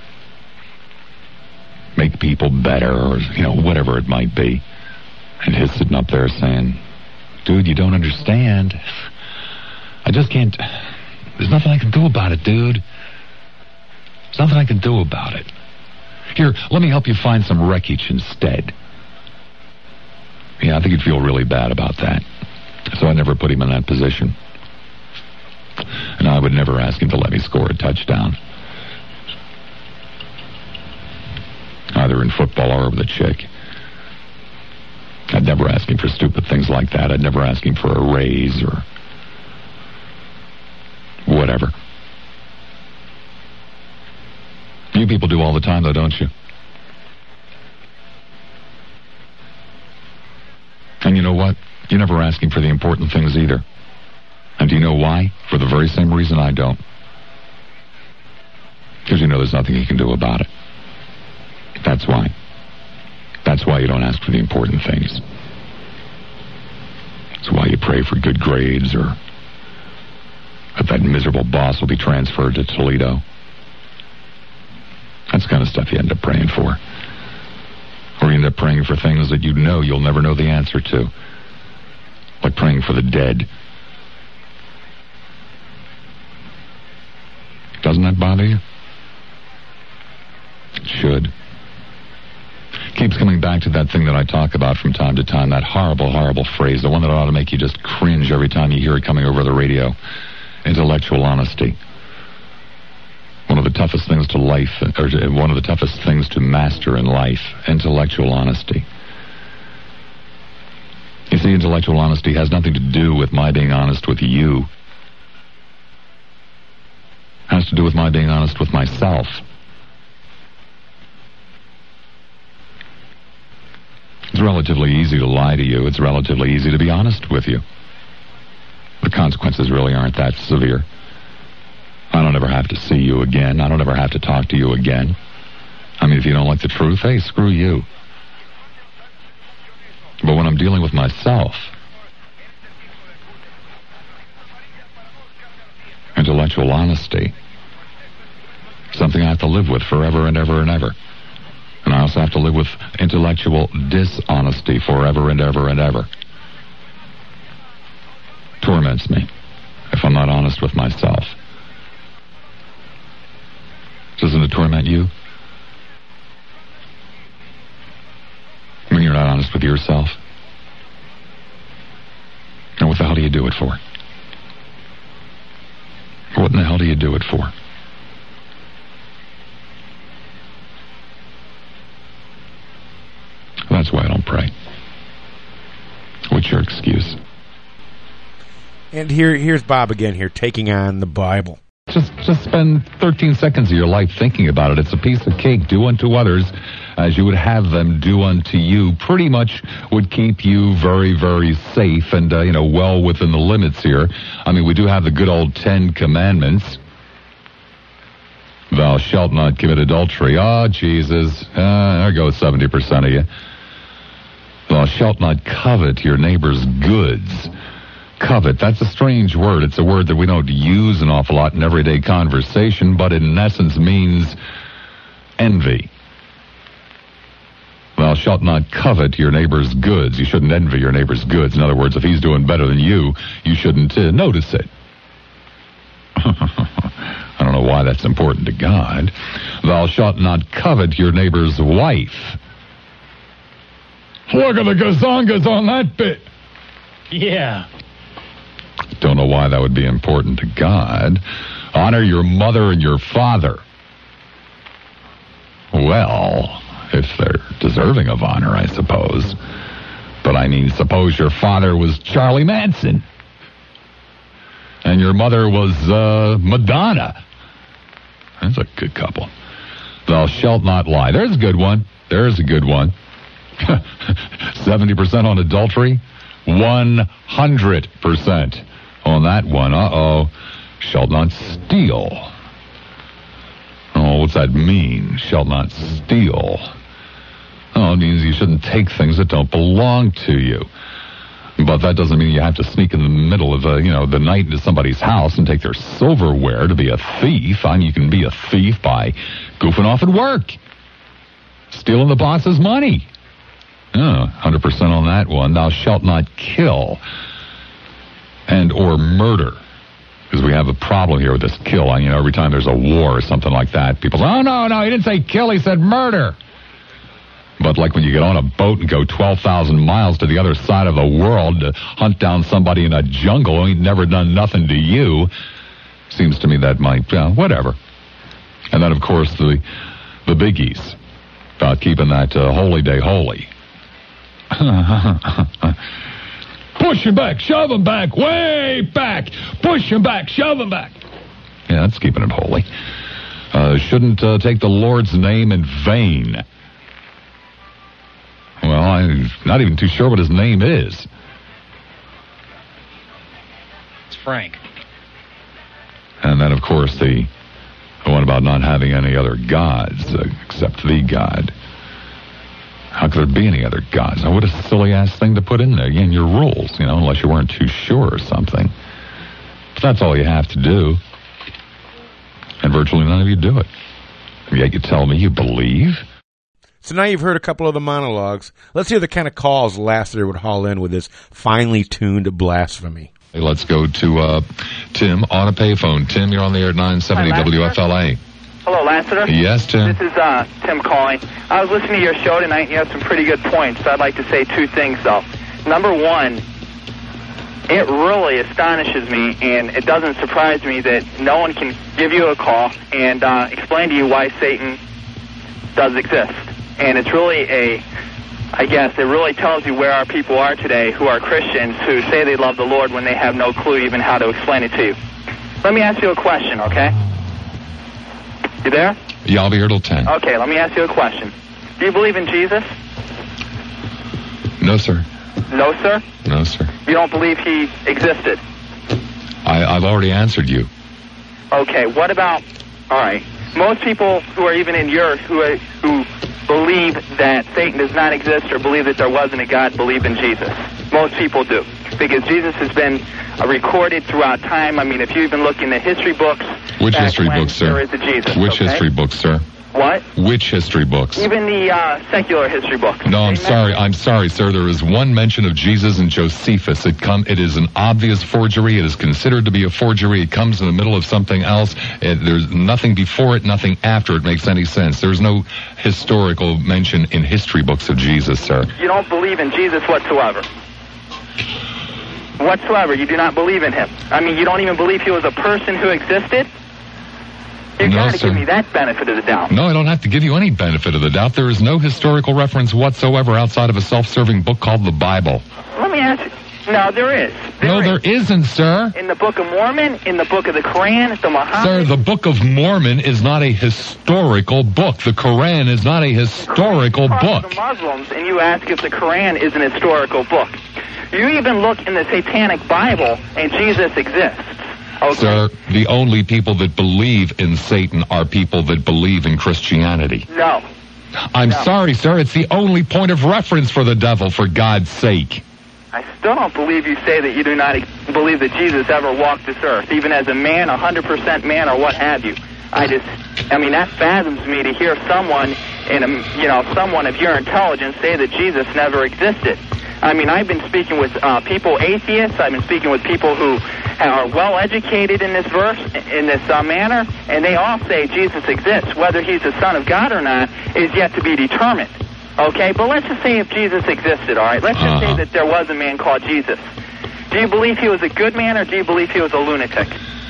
make people better or, you know, whatever it might be. And he's sitting up there saying, dude, you don't understand. I just can't... There's nothing I can do about it, dude. There's nothing I can do about it. Here, let me help you find some wreckage instead. Yeah, I think he'd feel really bad about that. So I never put him in that position. And I would never ask him to let me score a touchdown. Either in football or with a chick. I'd never ask him for stupid things like that. I'd never ask him for a raise or whatever. You people do all the time, though, don't you? And you know what? You never ask him for the important things either. And do you know why? For the very same reason I don't. Because you know there's nothing he can do about it. That's why. That's why you don't ask for the important things. That's why you pray for good grades or that that miserable boss will be transferred to Toledo. That's the kind of stuff you end up praying for. Or you end up praying for things that you know you'll never know the answer to. Like praying for the dead. Doesn't that bother you? It should. Keeps coming back to that thing that I talk about from time to time, that horrible, horrible phrase, the one that ought to make you just cringe every time you hear it coming over the radio. Intellectual honesty. One of the toughest things to life, or one of the toughest things to master in life, intellectual honesty. You see, intellectual honesty has nothing to do with my being honest with you. It has to do with my being honest with myself. It's relatively easy to lie to you. It's relatively easy to be honest with you. The consequences really aren't that severe. I don't ever have to see you again. I don't ever have to talk to you again. I mean, if you don't like the truth, hey, screw you. But when I'm dealing with myself, intellectual honesty, something I have to live with forever and ever and ever. And I also have to live with intellectual dishonesty forever and ever and ever. Torments me if I'm not honest with myself. Doesn't it torment you? When you're not honest with yourself? And what the hell do you do it for? What in the hell do you do it for? That's why I don't pray. What's your excuse? And here, here's Bob again here, taking on the Bible. Just just spend thirteen seconds of your life thinking about it. It's a piece of cake. Do unto others as you would have them do unto you. Pretty much would keep you very, very safe and, uh, you know, well within the limits here. I mean, we do have the good old Ten Commandments. Thou Thou shalt not commit adultery. Oh, Jesus. Uh, there goes seventy percent of you. Thou shalt not covet your neighbor's goods. Covet, that's a strange word. It's a word that we don't use an awful lot in everyday conversation, but in essence means envy. Thou shalt not covet your neighbor's goods. You shouldn't envy your neighbor's goods. In other words, if he's doing better than you, you shouldn't uh, notice it. I don't know why that's important to God. Thou shalt not covet your neighbor's wife. Look at the gazongas on that bit. Yeah. Don't know why that would be important to God. Honor your mother and your father. Well, if they're deserving of honor, I suppose. But I mean, suppose your father was Charlie Manson. And your mother was uh, Madonna. That's a good couple. Thou shalt not lie. There's a good one. There's a good one. seventy percent on adultery. one hundred percent on that one. Uh-oh. Shalt not steal. Oh, what's that mean? Shalt not steal. Oh, it means you shouldn't take things that don't belong to you. But that doesn't mean you have to sneak in the middle of, uh, you know, the night into somebody's house and take their silverware to be a thief. I mean, you can be a thief by goofing off at work. Stealing the boss's money. Oh, one hundred percent on that one. Thou shalt not kill and or murder. Because we have a problem here with this kill. I, you know, every time there's a war or something like that, people say, oh, no, no, he didn't say kill, he said murder. But like when you get on a boat and go twelve thousand miles to the other side of the world to hunt down somebody in a jungle who ain't never done nothing to you, seems to me that might, uh, whatever. And then, of course, the the biggies about keeping that uh, holy day holy. Push him back, shove him back, way back. Push him back, shove him back. Yeah, that's keeping it holy. Uh, shouldn't uh, take the Lord's name in vain. Well, I'm not even too sure what his name is. It's Frank. And then, of course, the, the one about not having any other gods uh, except the God. How could there be any other gods? Now, what a silly-ass thing to put in there in your rules, you know, unless you weren't too sure or something. But that's all you have to do. And virtually none of you do it. And yet you tell me you believe? So now you've heard a couple of the monologues. Let's hear the kind of calls Lassiter would haul in with his finely tuned blasphemy. Hey, let's go to uh, Tim on a payphone. Tim, you're on the air at nine seventy Hi, W F L A. Hello, Lassiter. Yes, Tim. This is uh, Tim calling. I was listening to your show tonight, and you have some pretty good points. I'd like to say two things, though. Number one, it really astonishes me, and it doesn't surprise me that no one can give you a call and uh, explain to you why Satan does exist. And it's really a, I guess, it really tells you where our people are today who are Christians who say they love the Lord when they have no clue even how to explain it to you. Let me ask you a question, okay? You there? Yeah, I'll be here till ten. Okay, let me ask you a question. Do you believe in Jesus? No, sir. No, sir? No, sir. You don't believe he existed? I, I've already answered you. Okay, what about, all right, most people who are even in Europe who are, who believe that Satan does not exist or believe that there wasn't a God believe in Jesus. Most people do. Because Jesus has been uh, recorded throughout time. I mean, if you even look in the history books... Which history books, sir? There is a Jesus. Which okay? history books, sir? What? Which history books? Even the uh, secular history books. No, I'm Amen? sorry. I'm sorry, sir. There is one mention of Jesus and Josephus. It come. It is an obvious forgery. It is considered to be a forgery. It comes in the middle of something else. It, there's nothing before it, nothing after it makes any sense. There's no historical mention in history books of Jesus, sir. You don't believe in Jesus whatsoever. Whatsoever. You do not believe in him. I mean, you don't even believe he was a person who existed? You no, gotta sir. give me that benefit of the doubt. No, I don't have to give you any benefit of the doubt. There is no historical reference whatsoever outside of a self-serving book called the Bible. Let me ask you. No, there is. There no, is. there isn't, sir. In the Book of Mormon, in the Book of the Quran, the Muhammad... Sir, the Book of Mormon is not a historical book. The Quran is not a historical you book. The Muslims, and you ask if the Quran is an historical book. You even look in the Satanic Bible, and Jesus exists. Okay. Sir, the only people that believe in Satan are people that believe in Christianity. No. I'm no. sorry, sir. It's the only point of reference for the devil, for God's sake. I still don't believe you say that you do not believe that Jesus ever walked this earth, even as a man, one hundred percent man, or what have you. I just, I mean, that fathoms me to hear someone, in a, you know, someone of your intelligence say that Jesus never existed. I mean, I've been speaking with uh, people, atheists. I've been speaking with people who are well educated in this verse, in this uh, manner, and they all say Jesus exists. Whether he's the Son of God or not is yet to be determined. Okay, but let's just say if Jesus existed, all right? Let's just uh-huh. say that there was a man called Jesus. Do you believe he was a good man, or do you believe he was a lunatic?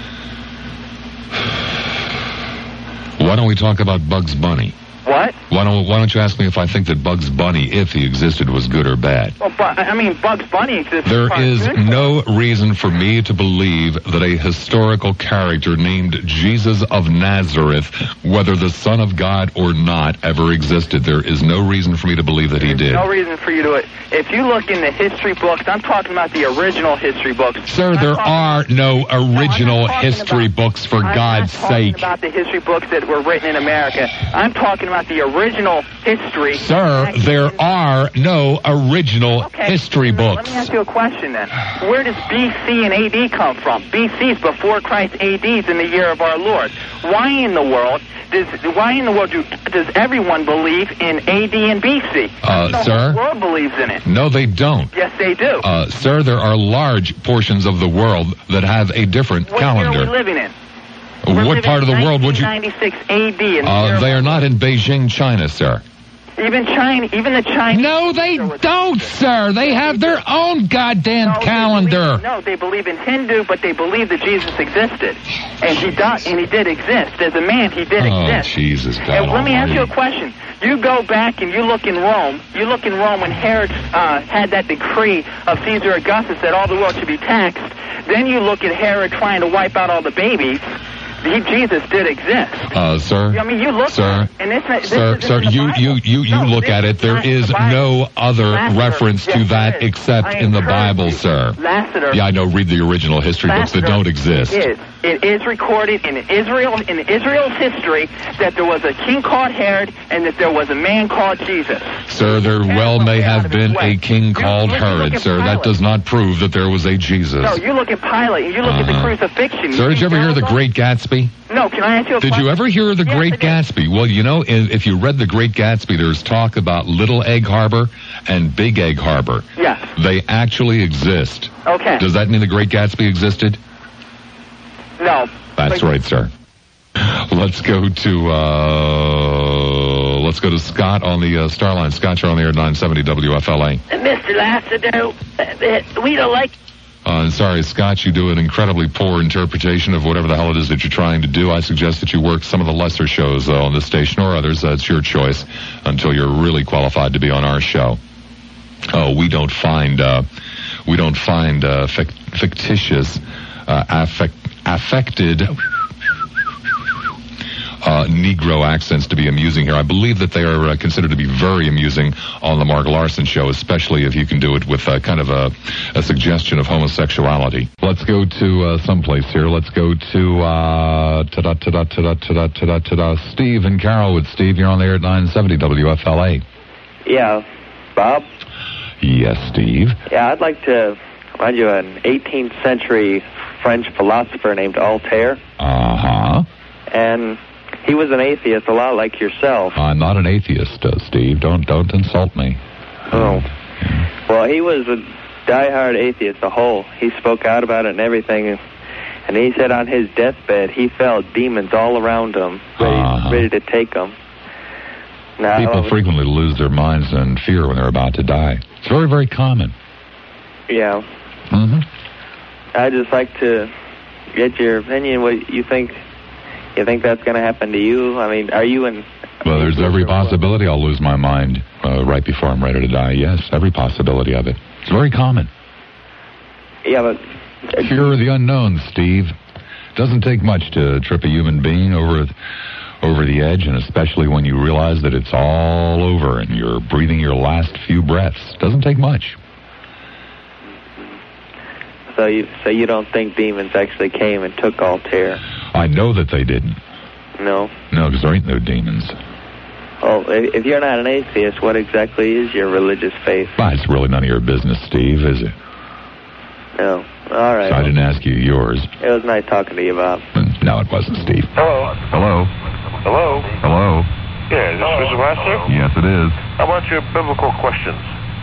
Why don't we talk about Bugs Bunny? What? Why don't Why don't you ask me if I think that Bugs Bunny, if he existed, was good or bad? Well, but, I mean, Bugs Bunny existed. There is no reason for me to believe that a historical character named Jesus of Nazareth, whether the Son of God or not, ever existed. There is no reason for me to believe that he did. No reason for you to. If you look in the history books, I'm talking about the original history books. Sir, there are no original history books, for God's sake. I'm not talking about the history books that were written in America. I'm talking about the original history. Sir, there are no original okay. history books. Let me ask you a question then. Where does B C and A D come from? B C is before Christ, A D is in the year of our Lord. Why in the world does why in the world do, does everyone believe in A D and B C? Uh, the sir? whole world believes in it. No, they don't. Yes, they do. Uh, sir, there are large portions of the world that have a different what calendar. What year are we living in? We're what part of the world would you... nineteen ninety-six A D. In the uh, they are not in Beijing, China, sir. Even China, even the Chinese... No, they don't, sir. They have their own goddamn no, calendar. They believe, no, they believe in Hindu, but they believe that Jesus existed. And he, does, and he did exist. As a man, he did oh, exist. Jesus, God And let me ask almighty. you a question. You go back and you look in Rome. You look in Rome when Herod uh, had that decree of Caesar Augustus that all the world should be taxed. Then you look at Herod trying to wipe out all the babies. He, Jesus did exist. Uh, sir, I mean, you look sir, and this, this sir, is sir, you, you, you, you no, look at it. There is no other Lassiter. reference yes, to that except I in the Bible, you. sir. Lassiter. Yeah, I know. Read the original history Lassiter books that don't exist. Is. It is recorded in Israel, in Israel's history, that there was a king called Herod and that there was a man called Jesus. Sir, there well may have been a king called Herod, sir. That does not prove that there was a Jesus. No, you look at Pilate and you look uh-huh. at the crucifixion. Sir, did you ever hear The Great Gatsby? No, can I ask you a Did question? you ever hear The yes, Great Gatsby? Well, you know, if you read The Great Gatsby, there's talk about Little Egg Harbor and Big Egg Harbor. Yes. They actually exist. Okay. Does that mean The Great Gatsby existed? No. That's but... right, sir. Let's go to, uh, let's go to Scott on the uh, Starline. Scott, you're on the air at nine seventy W F L A. Mister Lassiter, we don't like... Uh, sorry, Scott, you do an incredibly poor interpretation of whatever the hell it is that you're trying to do. I suggest that you work some of the lesser shows uh, on this station or others. That's your choice until you're really qualified to be on our show. Oh, we don't find, uh, we don't find, uh, fic- fictitious, uh, affect, affected, Uh, Negro accents to be amusing here. I believe that they are uh, considered to be very amusing on the Mark Larson show, especially if you can do it with uh, kind of a, a suggestion of homosexuality. Let's go to uh, someplace here. Let's go to uh, ta-da, ta-da, ta-da, ta-da, ta-da, ta-da. Steve in Carrollwood. Steve, you're on the air at nine seventy W F L A. Yeah, Bob? Yes, Steve. Yeah, I'd like to remind you of an eighteenth century French philosopher named Altair. Uh-huh. And he was an atheist, a lot like yourself. I'm not an atheist, uh, Steve. Don't don't insult me. Oh. Well, he was a diehard atheist, a whole. He spoke out about it and everything. And he said on his deathbed he felt demons all around him, ready, uh-huh. ready to take him. Now, People frequently lose their minds in fear when they're about to die. It's very, very common. Yeah. Mm-hmm. I'd just like to get your opinion, what you think. You think that's going to happen to you? I mean, are you in... Well, there's every possibility I'll lose my mind uh, right before I'm ready to die. Yes, every possibility of it. It's very common. Yeah, but... Fear of the unknown, Steve. Doesn't take much to trip a human being over over the edge, and especially when you realize that it's all over and you're breathing your last few breaths. Doesn't take much. So you so you don't think demons actually came and took Altair? I know that they didn't. No. No, because there ain't no demons. Oh, if if you're not an atheist, what exactly is your religious faith? Well, it's really none of your business, Steve, is it? No. All right. So I didn't ask you yours. It was nice talking to you, Bob. No, it wasn't, Steve. Hello. Hello. Hello. Hello. Yeah, is this Mister Lester? Yes, it is. How about your biblical questions?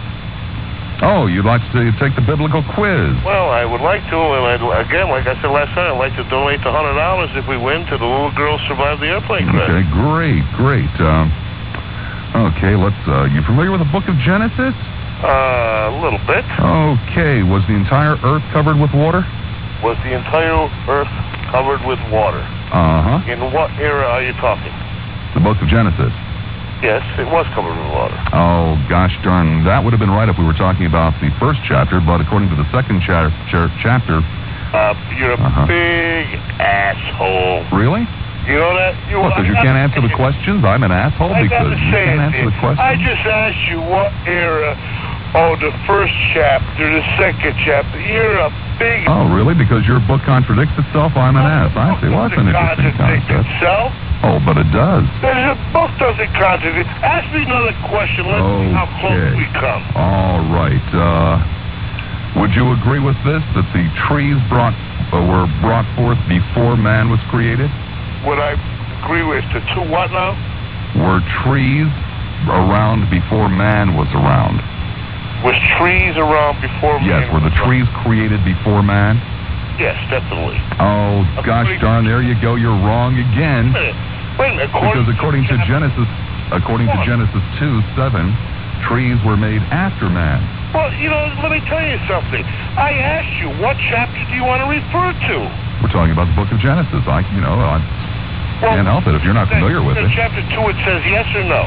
Oh, you'd like to take the biblical quiz? Well, I would like to, and I'd, again, like I said last time, I'd like to donate the one hundred dollars if we win to the little girl who survived the airplane crash. Okay, great, great. Um, okay, let's, uh, you familiar with the book of Genesis? Uh, a little bit. Okay, was the entire earth covered with water? Was the entire earth covered with water? Uh-huh. In what era are you talking? The book of Genesis. Yes, it was covered with water. Oh, gosh darn. That would have been right if we were talking about the first chapter, but according to the second cha- cha- chapter... Uh, you're a uh-huh. big asshole. Really? You know that? You, What, because you can't answer the questions? I'm an asshole I because gotta you say can't it, answer the Steve. questions? I just asked you what era... Oh, the first chapter, the second chapter. You're a big... Oh, really? Because your book contradicts itself? I'm an ass. I see. Well, that's an interesting concept. Itself? Oh, but it does. The book doesn't contradict. Ask me another question. Let's see how close we come. All right. Uh, would you agree with this, that the trees brought uh, were brought forth before man was created? Would I agree with the two what now? Were trees around before man was around? Was trees around before Yes, man were the was trees created before man? Yes, definitely. Oh, gosh darn, there you go. You're wrong again. Wait a minute. Wait a minute. According Because according to Genesis, according to Genesis two seven, trees were made after man. Well, you know, let me tell you something. I asked you, what chapter do you want to refer to? We're talking about the book of Genesis. I, you know, I Well, can't help it if you're not familiar with in it. chapter two, it says yes or no.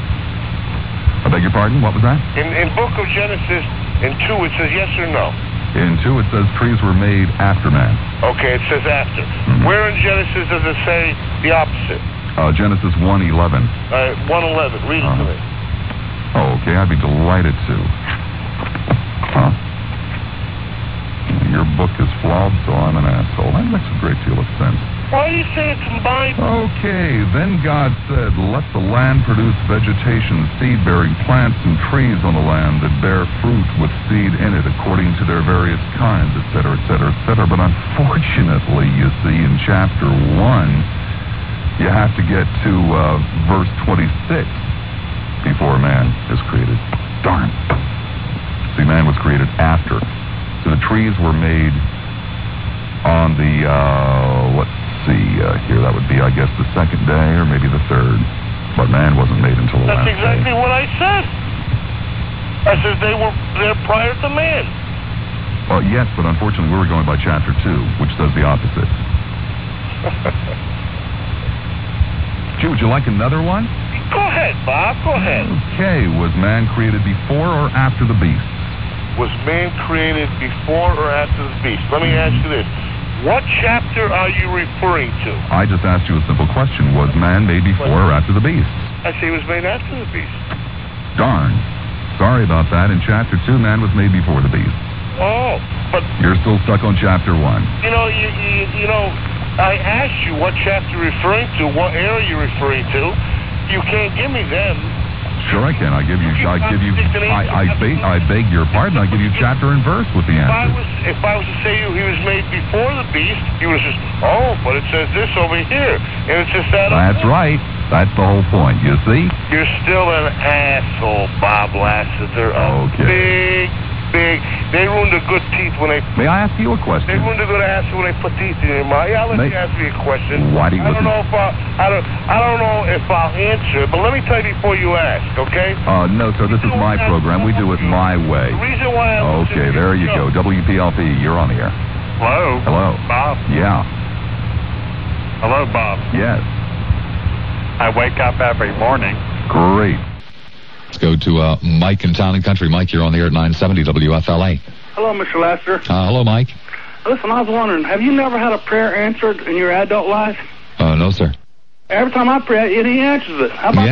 I beg your pardon? What was that? In in book of Genesis, in two, it says yes or no. In two, it says trees were made after man. Okay, it says after. Mm-hmm. Where in Genesis does it say the opposite? Uh, Genesis one eleven. Uh, one eleven. Read it Uh-huh. to me. Oh, okay. I'd be delighted to. Huh. Your book is flawed, so I'm an asshole. That makes a great deal of sense. Why do you say it's combined? Okay, then God said, let the land produce vegetation, seed-bearing plants and trees on the land that bear fruit with seed in it according to their various kinds, et cetera, et cetera, et cetera. But unfortunately, you see, in chapter one, you have to get to uh, verse twenty-six before man is created. Darn. See, man was created after. So the trees were made on the, uh, let's see, uh, here, that would be, I guess, the second day or maybe the third. But man wasn't made until the That's last exactly day. what I said. I said they were there prior to man. Well, yes, but unfortunately we were going by chapter two, which says the opposite. Gee, would you like another one? Go ahead, Bob. Go ahead. Okay, was man created before or after the beast? Was man created before or after the beast? Let me ask you this. What chapter are you referring to? I just asked you a simple question. Was man made before or after the beast? I say he was made after the beast. Darn. Sorry about that. In chapter two, man was made before the beast. Oh, but... You're still stuck on chapter one. You know, you, you, you know, I asked you what chapter you're referring to, what era you're referring to. You can't give me them. Sure I can. I give you, I give you, I, I, beg, I beg your pardon. I give you chapter and verse with the If I answer. was, if I was to say you he was made before the beast, you would have said, oh, but it says this over here, and it's just that. That's right. That's the whole point. You see? You're still an asshole, Bob Lassiter. A Okay. big, big. They ruined the good teeth when they. May I ask you a They question? ruined the good ass when they put teeth in your mouth. Yeah, let May- me ask you a question. Why do you I don't listen- know if I, I don't. I don't know if I'll answer it, but let me tell you before you ask, okay? Uh, no, sir. This is my program. We do it my way. The reason why I listen Okay, to there your you show- go. W P L P, you're on the air. Hello. Hello. Bob. Yeah. Hello, Bob. Yes. I wake up every morning. Great. Let's go to uh, Mike in Town and Country. Mike, you're on the air at nine seventy W F L A. Hello, Mister Lester. Uh, hello, Mike. Listen, I was wondering, have you never had a prayer answered in your adult life? Uh, no, sir. Every time I pray, it, he answers it. How about Yeah? that?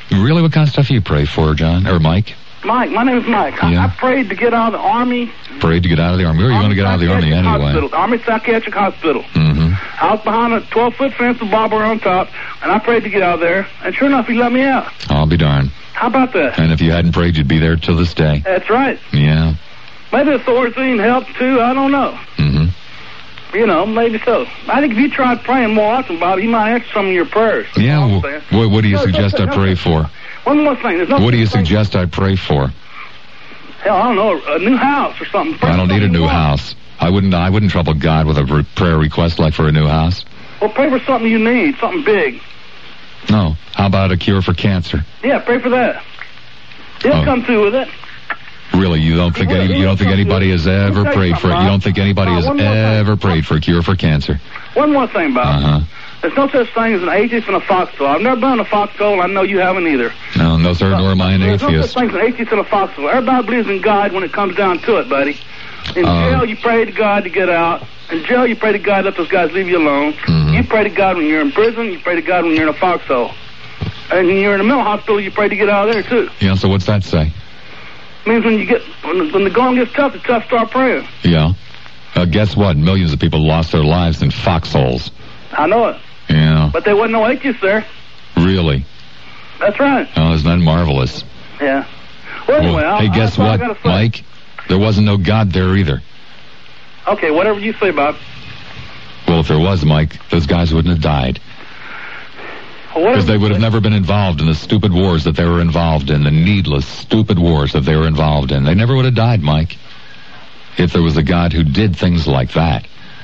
Really? What kind of stuff you pray for, John? Or Mike? Mike, my name is Mike. Yeah. I, I prayed to get out of the Army. Prayed to get out of the Army. Where are you going to get out of the Army anyway? Hospital, Army Psychiatric Hospital. Mm-hmm. I was behind a twelve-foot fence with barbed wire on top, and I prayed to get out of there, and sure enough, he let me out. I'll be darned. How about that? And if you hadn't prayed, you'd be there till this day. That's right. Yeah. Maybe the Thorazine helped, too. I don't know. Mm-hmm. You know, maybe so. I think if you tried praying more often, Bob, you might answer some of your prayers. Yeah. Well, what, what do you no, suggest no, I no, pray no. for? One more thing. There's no What do you thing. suggest I pray for? Hell, I don't know, a new house or something. Pray I don't need a new you want. house. I wouldn't. I wouldn't trouble God with a re- prayer request like for a new house. Well, pray for something you need, something big. No. How about a cure for cancer? Yeah, pray for that. He'll Oh. come through with it. Really, you don't think He will. any, He you will don't think come anybody through. has Let me ever tell you prayed for something, it? You Bob. don't think anybody Uh, has one more thing. ever prayed for a cure for cancer? One more thing, Bob. Uh huh. There's no such thing as an atheist and a foxhole. I've never been in a foxhole. I know you haven't either. No, no, sir, nor am I an There's no atheist. such thing as an atheist and a foxhole. Everybody believes in God when it comes down to it, buddy. In Uh, jail, you pray to God to get out. In jail, you pray to God let those guys leave you alone. Mm-hmm. You pray to God when you're in prison. You pray to God when you're in a foxhole. And when you're in a mental hospital, you pray to get out of there, too. Yeah. So what's that say? Means when you get when the, when the going gets tough, it's tough to start praying. Yeah. Uh, guess what? Millions of people lost their lives in foxholes. I know it. Yeah. But there wasn't no atheists there. Really? That's right. Oh, isn't that marvelous? Yeah. Well, anyway, Well, I'll, hey, guess that's all I what, gotta say. Mike? There wasn't no God there either. Okay, whatever you say, Bob. Well, if there was, Mike, those guys wouldn't have died. Well, whatever Because they you would have say. never been involved in the stupid wars that they were involved in, the needless, stupid wars that they were involved in. They never would have died, Mike, if there was a God who did things like that.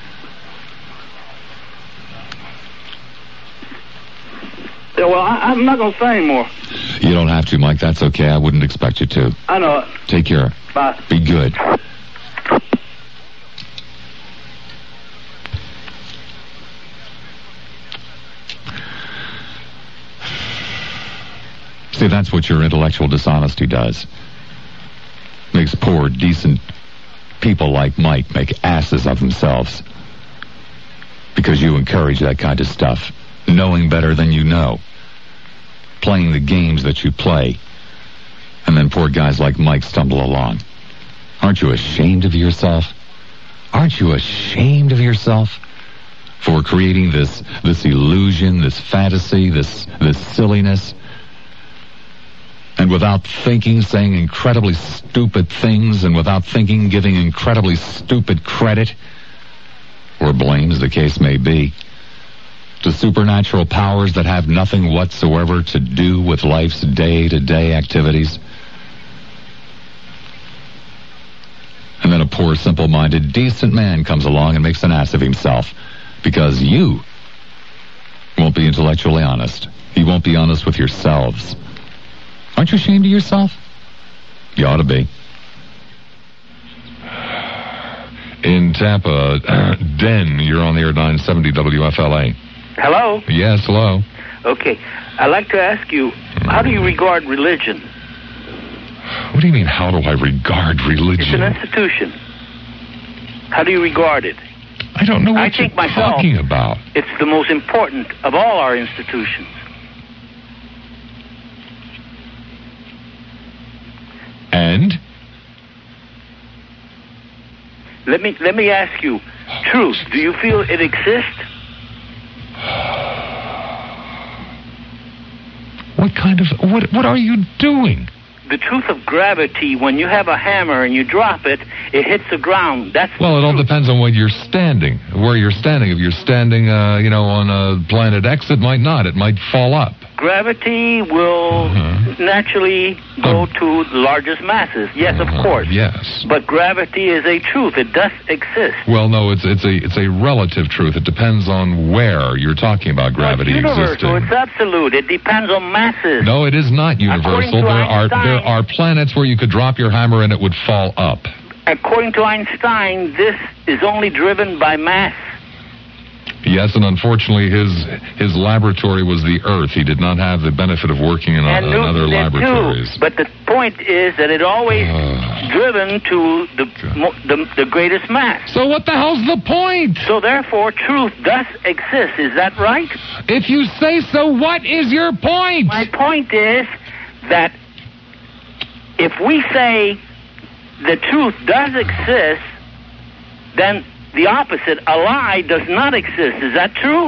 Yeah, well, I, I'm not going to say anymore. You don't have to, Mike. That's okay. I wouldn't expect you to. I know it. Take care. Bye. Be good. See, that's what your intellectual dishonesty does. Makes poor, decent people like Mike make asses of themselves. Because you encourage that kind of stuff. Knowing better than you know. Playing the games that you play. And then poor guys like Mike stumble along. Aren't you ashamed of yourself? Aren't you ashamed of yourself? For creating this this illusion, this fantasy, this this silliness. And without thinking, saying incredibly stupid things, and without thinking, giving incredibly stupid credit, or blame, as the case may be, to supernatural powers that have nothing whatsoever to do with life's day-to-day activities. And then a poor, simple-minded, decent man comes along and makes an ass of himself, because you won't be intellectually honest. You won't be honest with yourselves. Aren't you ashamed of yourself? You ought to be. In Tampa, Den, you're on the air nine seventy W F L A. Hello? Yes, hello. Okay. I'd like to ask you, how do you regard religion? What do you mean, how do I regard It's religion? an institution. How do you regard it? I don't know what I you're think myself, talking about. It's the most important of all our institutions. And? Let me let me ask you, truth, do you feel it exists? What kind of, what, what are you doing? The truth of gravity, when you have a hammer and you drop it, it hits the ground. That's Well, it all depends on where you're standing. Where you're standing. If you're standing, uh, you know, on a planet X, it might not. It might fall up. gravity will Mm-hmm. naturally go to the largest masses. Yes, of course. Yes. But gravity is a truth. It does exist. Well, no, it's it's a it's a relative truth. It depends on where you're talking about gravity It's universal. existing. It's absolute. It depends on masses. No, it is not universal. to There are Einstein- there are planets where you could drop your hammer and it would fall up. According to Einstein, this is only driven by mass. Yes, and unfortunately, his his laboratory was the Earth. He did not have the benefit of working in, and in Newton other did laboratories. Too. But the point is that it always Uh, driven to the, mo- the the greatest mass. So what the hell's the point? So therefore, truth does exist. Is that right? If you say so, what is your point? My point is that if we say the truth does exist, then the opposite, a lie, does not exist. Is that true?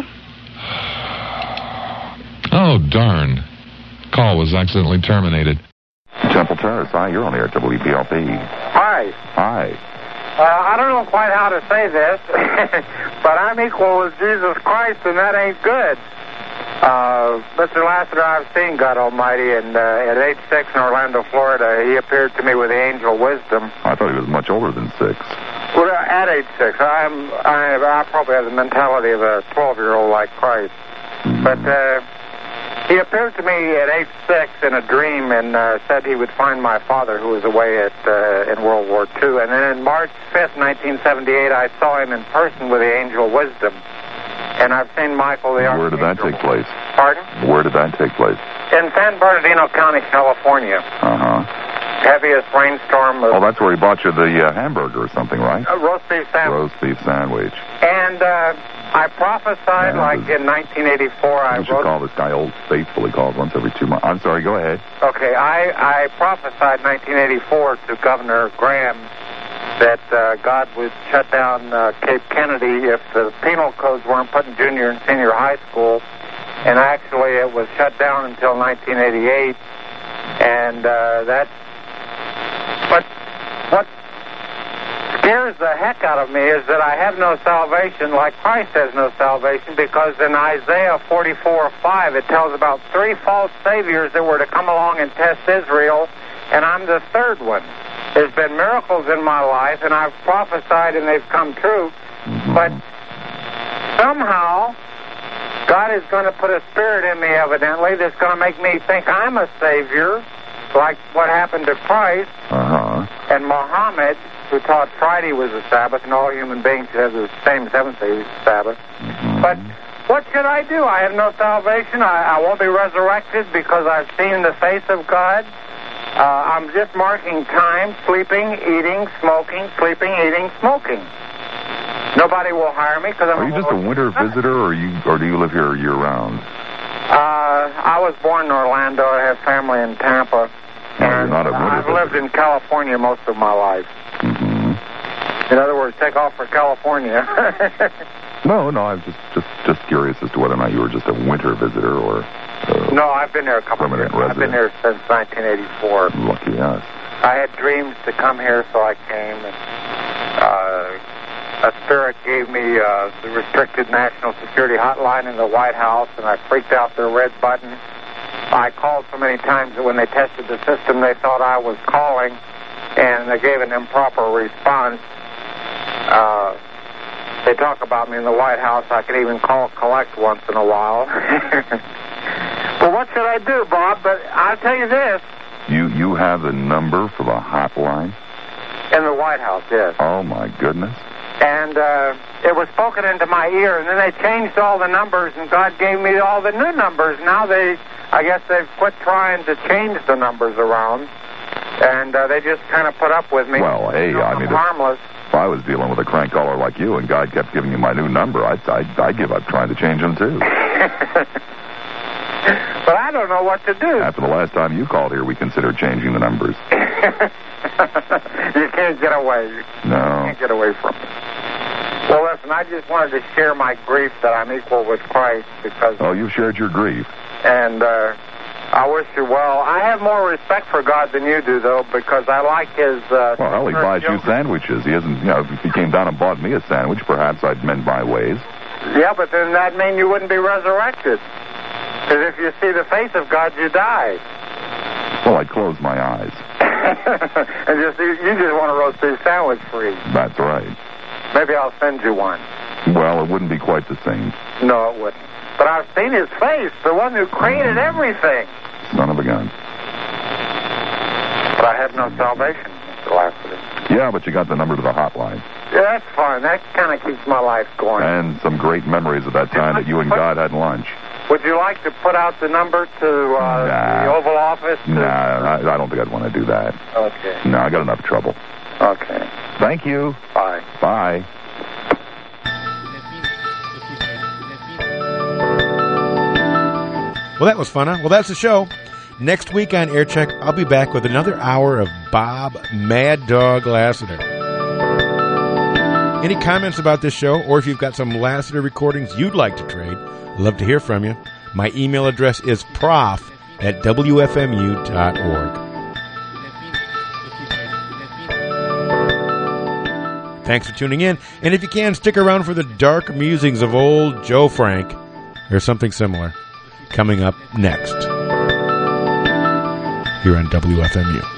Oh, darn. Call was accidentally terminated. Temple Terrace, hi, you're on the air at W P L P. Hi. Hi. Uh, I don't know quite how to say this, but I'm equal with Jesus Christ, and that ain't good. Uh, Mister Lassiter, I've seen God Almighty, and uh, at age six in Orlando, Florida, he appeared to me with the angel wisdom. I thought he was much older than six. Well, at age six, I'm, I, I probably have the mentality of a twelve-year-old like Christ. Mm. But uh, he appeared to me at age six in a dream and uh, said he would find my father, who was away at uh, in World War Two. And then on March fifth, nineteen seventy-eight, I saw him in person with the angel wisdom. And I've seen Michael the Where did that take place? Pardon? Where did that take place? In San Bernardino County, California. Uh-huh. Heaviest rainstorm. Of, oh, that's where he bought you the uh, hamburger or something, right? A roast beef sandwich. Roast beef sandwich. And uh, I prophesied, yeah, like in nineteen eighty-four, I should wrote... call this guy Old Faithful. He calls once every two months. I'm sorry, go ahead. Okay, I, I prophesied nineteen eighty-four to Governor Graham that uh, God would shut down uh, Cape Kennedy if the penal codes weren't put in junior and senior high school. And actually, it was shut down until nineteen eighty-eight. And uh, that's... But what scares the heck out of me is that I have no salvation like Christ has no salvation, because in Isaiah forty-four five, it tells about three false saviors that were to come along and test Israel, and I'm the third one. There's been miracles in my life, and I've prophesied, and they've come true. But somehow, God is going to put a spirit in me, evidently, that's going to make me think I'm a savior, like what happened to Christ. Uh-huh. And Muhammad, who taught Friday was the Sabbath, and all human beings should have the same seventh-day Sabbath. Mm-hmm. But what should I do? I have no salvation. I, I won't be resurrected because I've seen the face of God. Uh, I'm just marking time, sleeping, eating, smoking, sleeping, eating, smoking. Nobody will hire me because I'm... Are you just a winter visitor, or you, or do you live here year-round? Uh, I was born in Orlando. I have family in Tampa. No, you're not a winter I've visitor. lived in California most of my life. Mm-hmm. In other words, take off for California. no, no, I'm just, just, just curious as to whether or not you were just a winter visitor or... Uh, no, I've been here a couple of years. Resident. I've been here since nineteen eighty-four. Lucky us. I had dreams to come here, so I came. And, uh, a spirit gave me uh, the restricted national security hotline in the White House, and I freaked out their red button. I called so many times that when they tested the system, they thought I was calling, and they gave an improper response. Uh, they talk about me in the White House. I can even call collect once in a while. Well, what should I do, Bob? But I'll tell you this. You you have the number for the hotline? In the White House, yes. Oh, my goodness. And uh, it was spoken into my ear, and then they changed all the numbers, and God gave me all the new numbers. Now they, I guess they've quit trying to change the numbers around, and uh, they just kind of put up with me. Well, hey, you know, I I'm mean... harmless. If I was dealing with a crank caller like you and God kept giving you my new number, I'd, I'd, I'd give up trying to change them, too. But I don't know what to do. After the last time you called here, we considered changing the numbers. You can't get away. No. You can't get away from it. Well, listen, I just wanted to share my grief that I'm equal with Christ because... Oh, you've shared your grief. And uh, I wish you well. I have more respect for God than you do, though, because I like his... Uh, well, hell, he buys you sandwiches. He hasn't, you know, if he came down and bought me a sandwich, perhaps I'd mend my ways. Yeah, but then that'd mean you wouldn't be resurrected. Because if you see the face of God, you die. Well, I'd close my eyes. And just you just want a roast beef sandwich free. That's right. Maybe I'll send you one. Well, it wouldn't be quite the same. No, it wouldn't. But I've seen his face, the one who created mm. everything. Son of a gun. But I have no salvation, Mister Lassiter. Yeah, but you got the number to the hotline. Yeah, that's fine. That kind of keeps my life going. And some great memories of that time that you and God had lunch. Would you like to put out the number to uh, nah. the Oval Office? To... Nah, I, I don't think I'd want to do that. Okay. No, I got enough trouble. Okay. Thank you. Bye. Bye. Well, that was fun, huh? Well, that's the show. Next week on Aircheck, I'll be back with another hour of Bob Mad Dog Lassiter. Any comments about this show, or if you've got some Lassiter recordings you'd like to trade, I'd love to hear from you. My email address is prof at w f m u dot org. Thanks for tuning in, and if you can, stick around for the dark musings of old Joe Frank, or something similar, coming up next here on W F M U.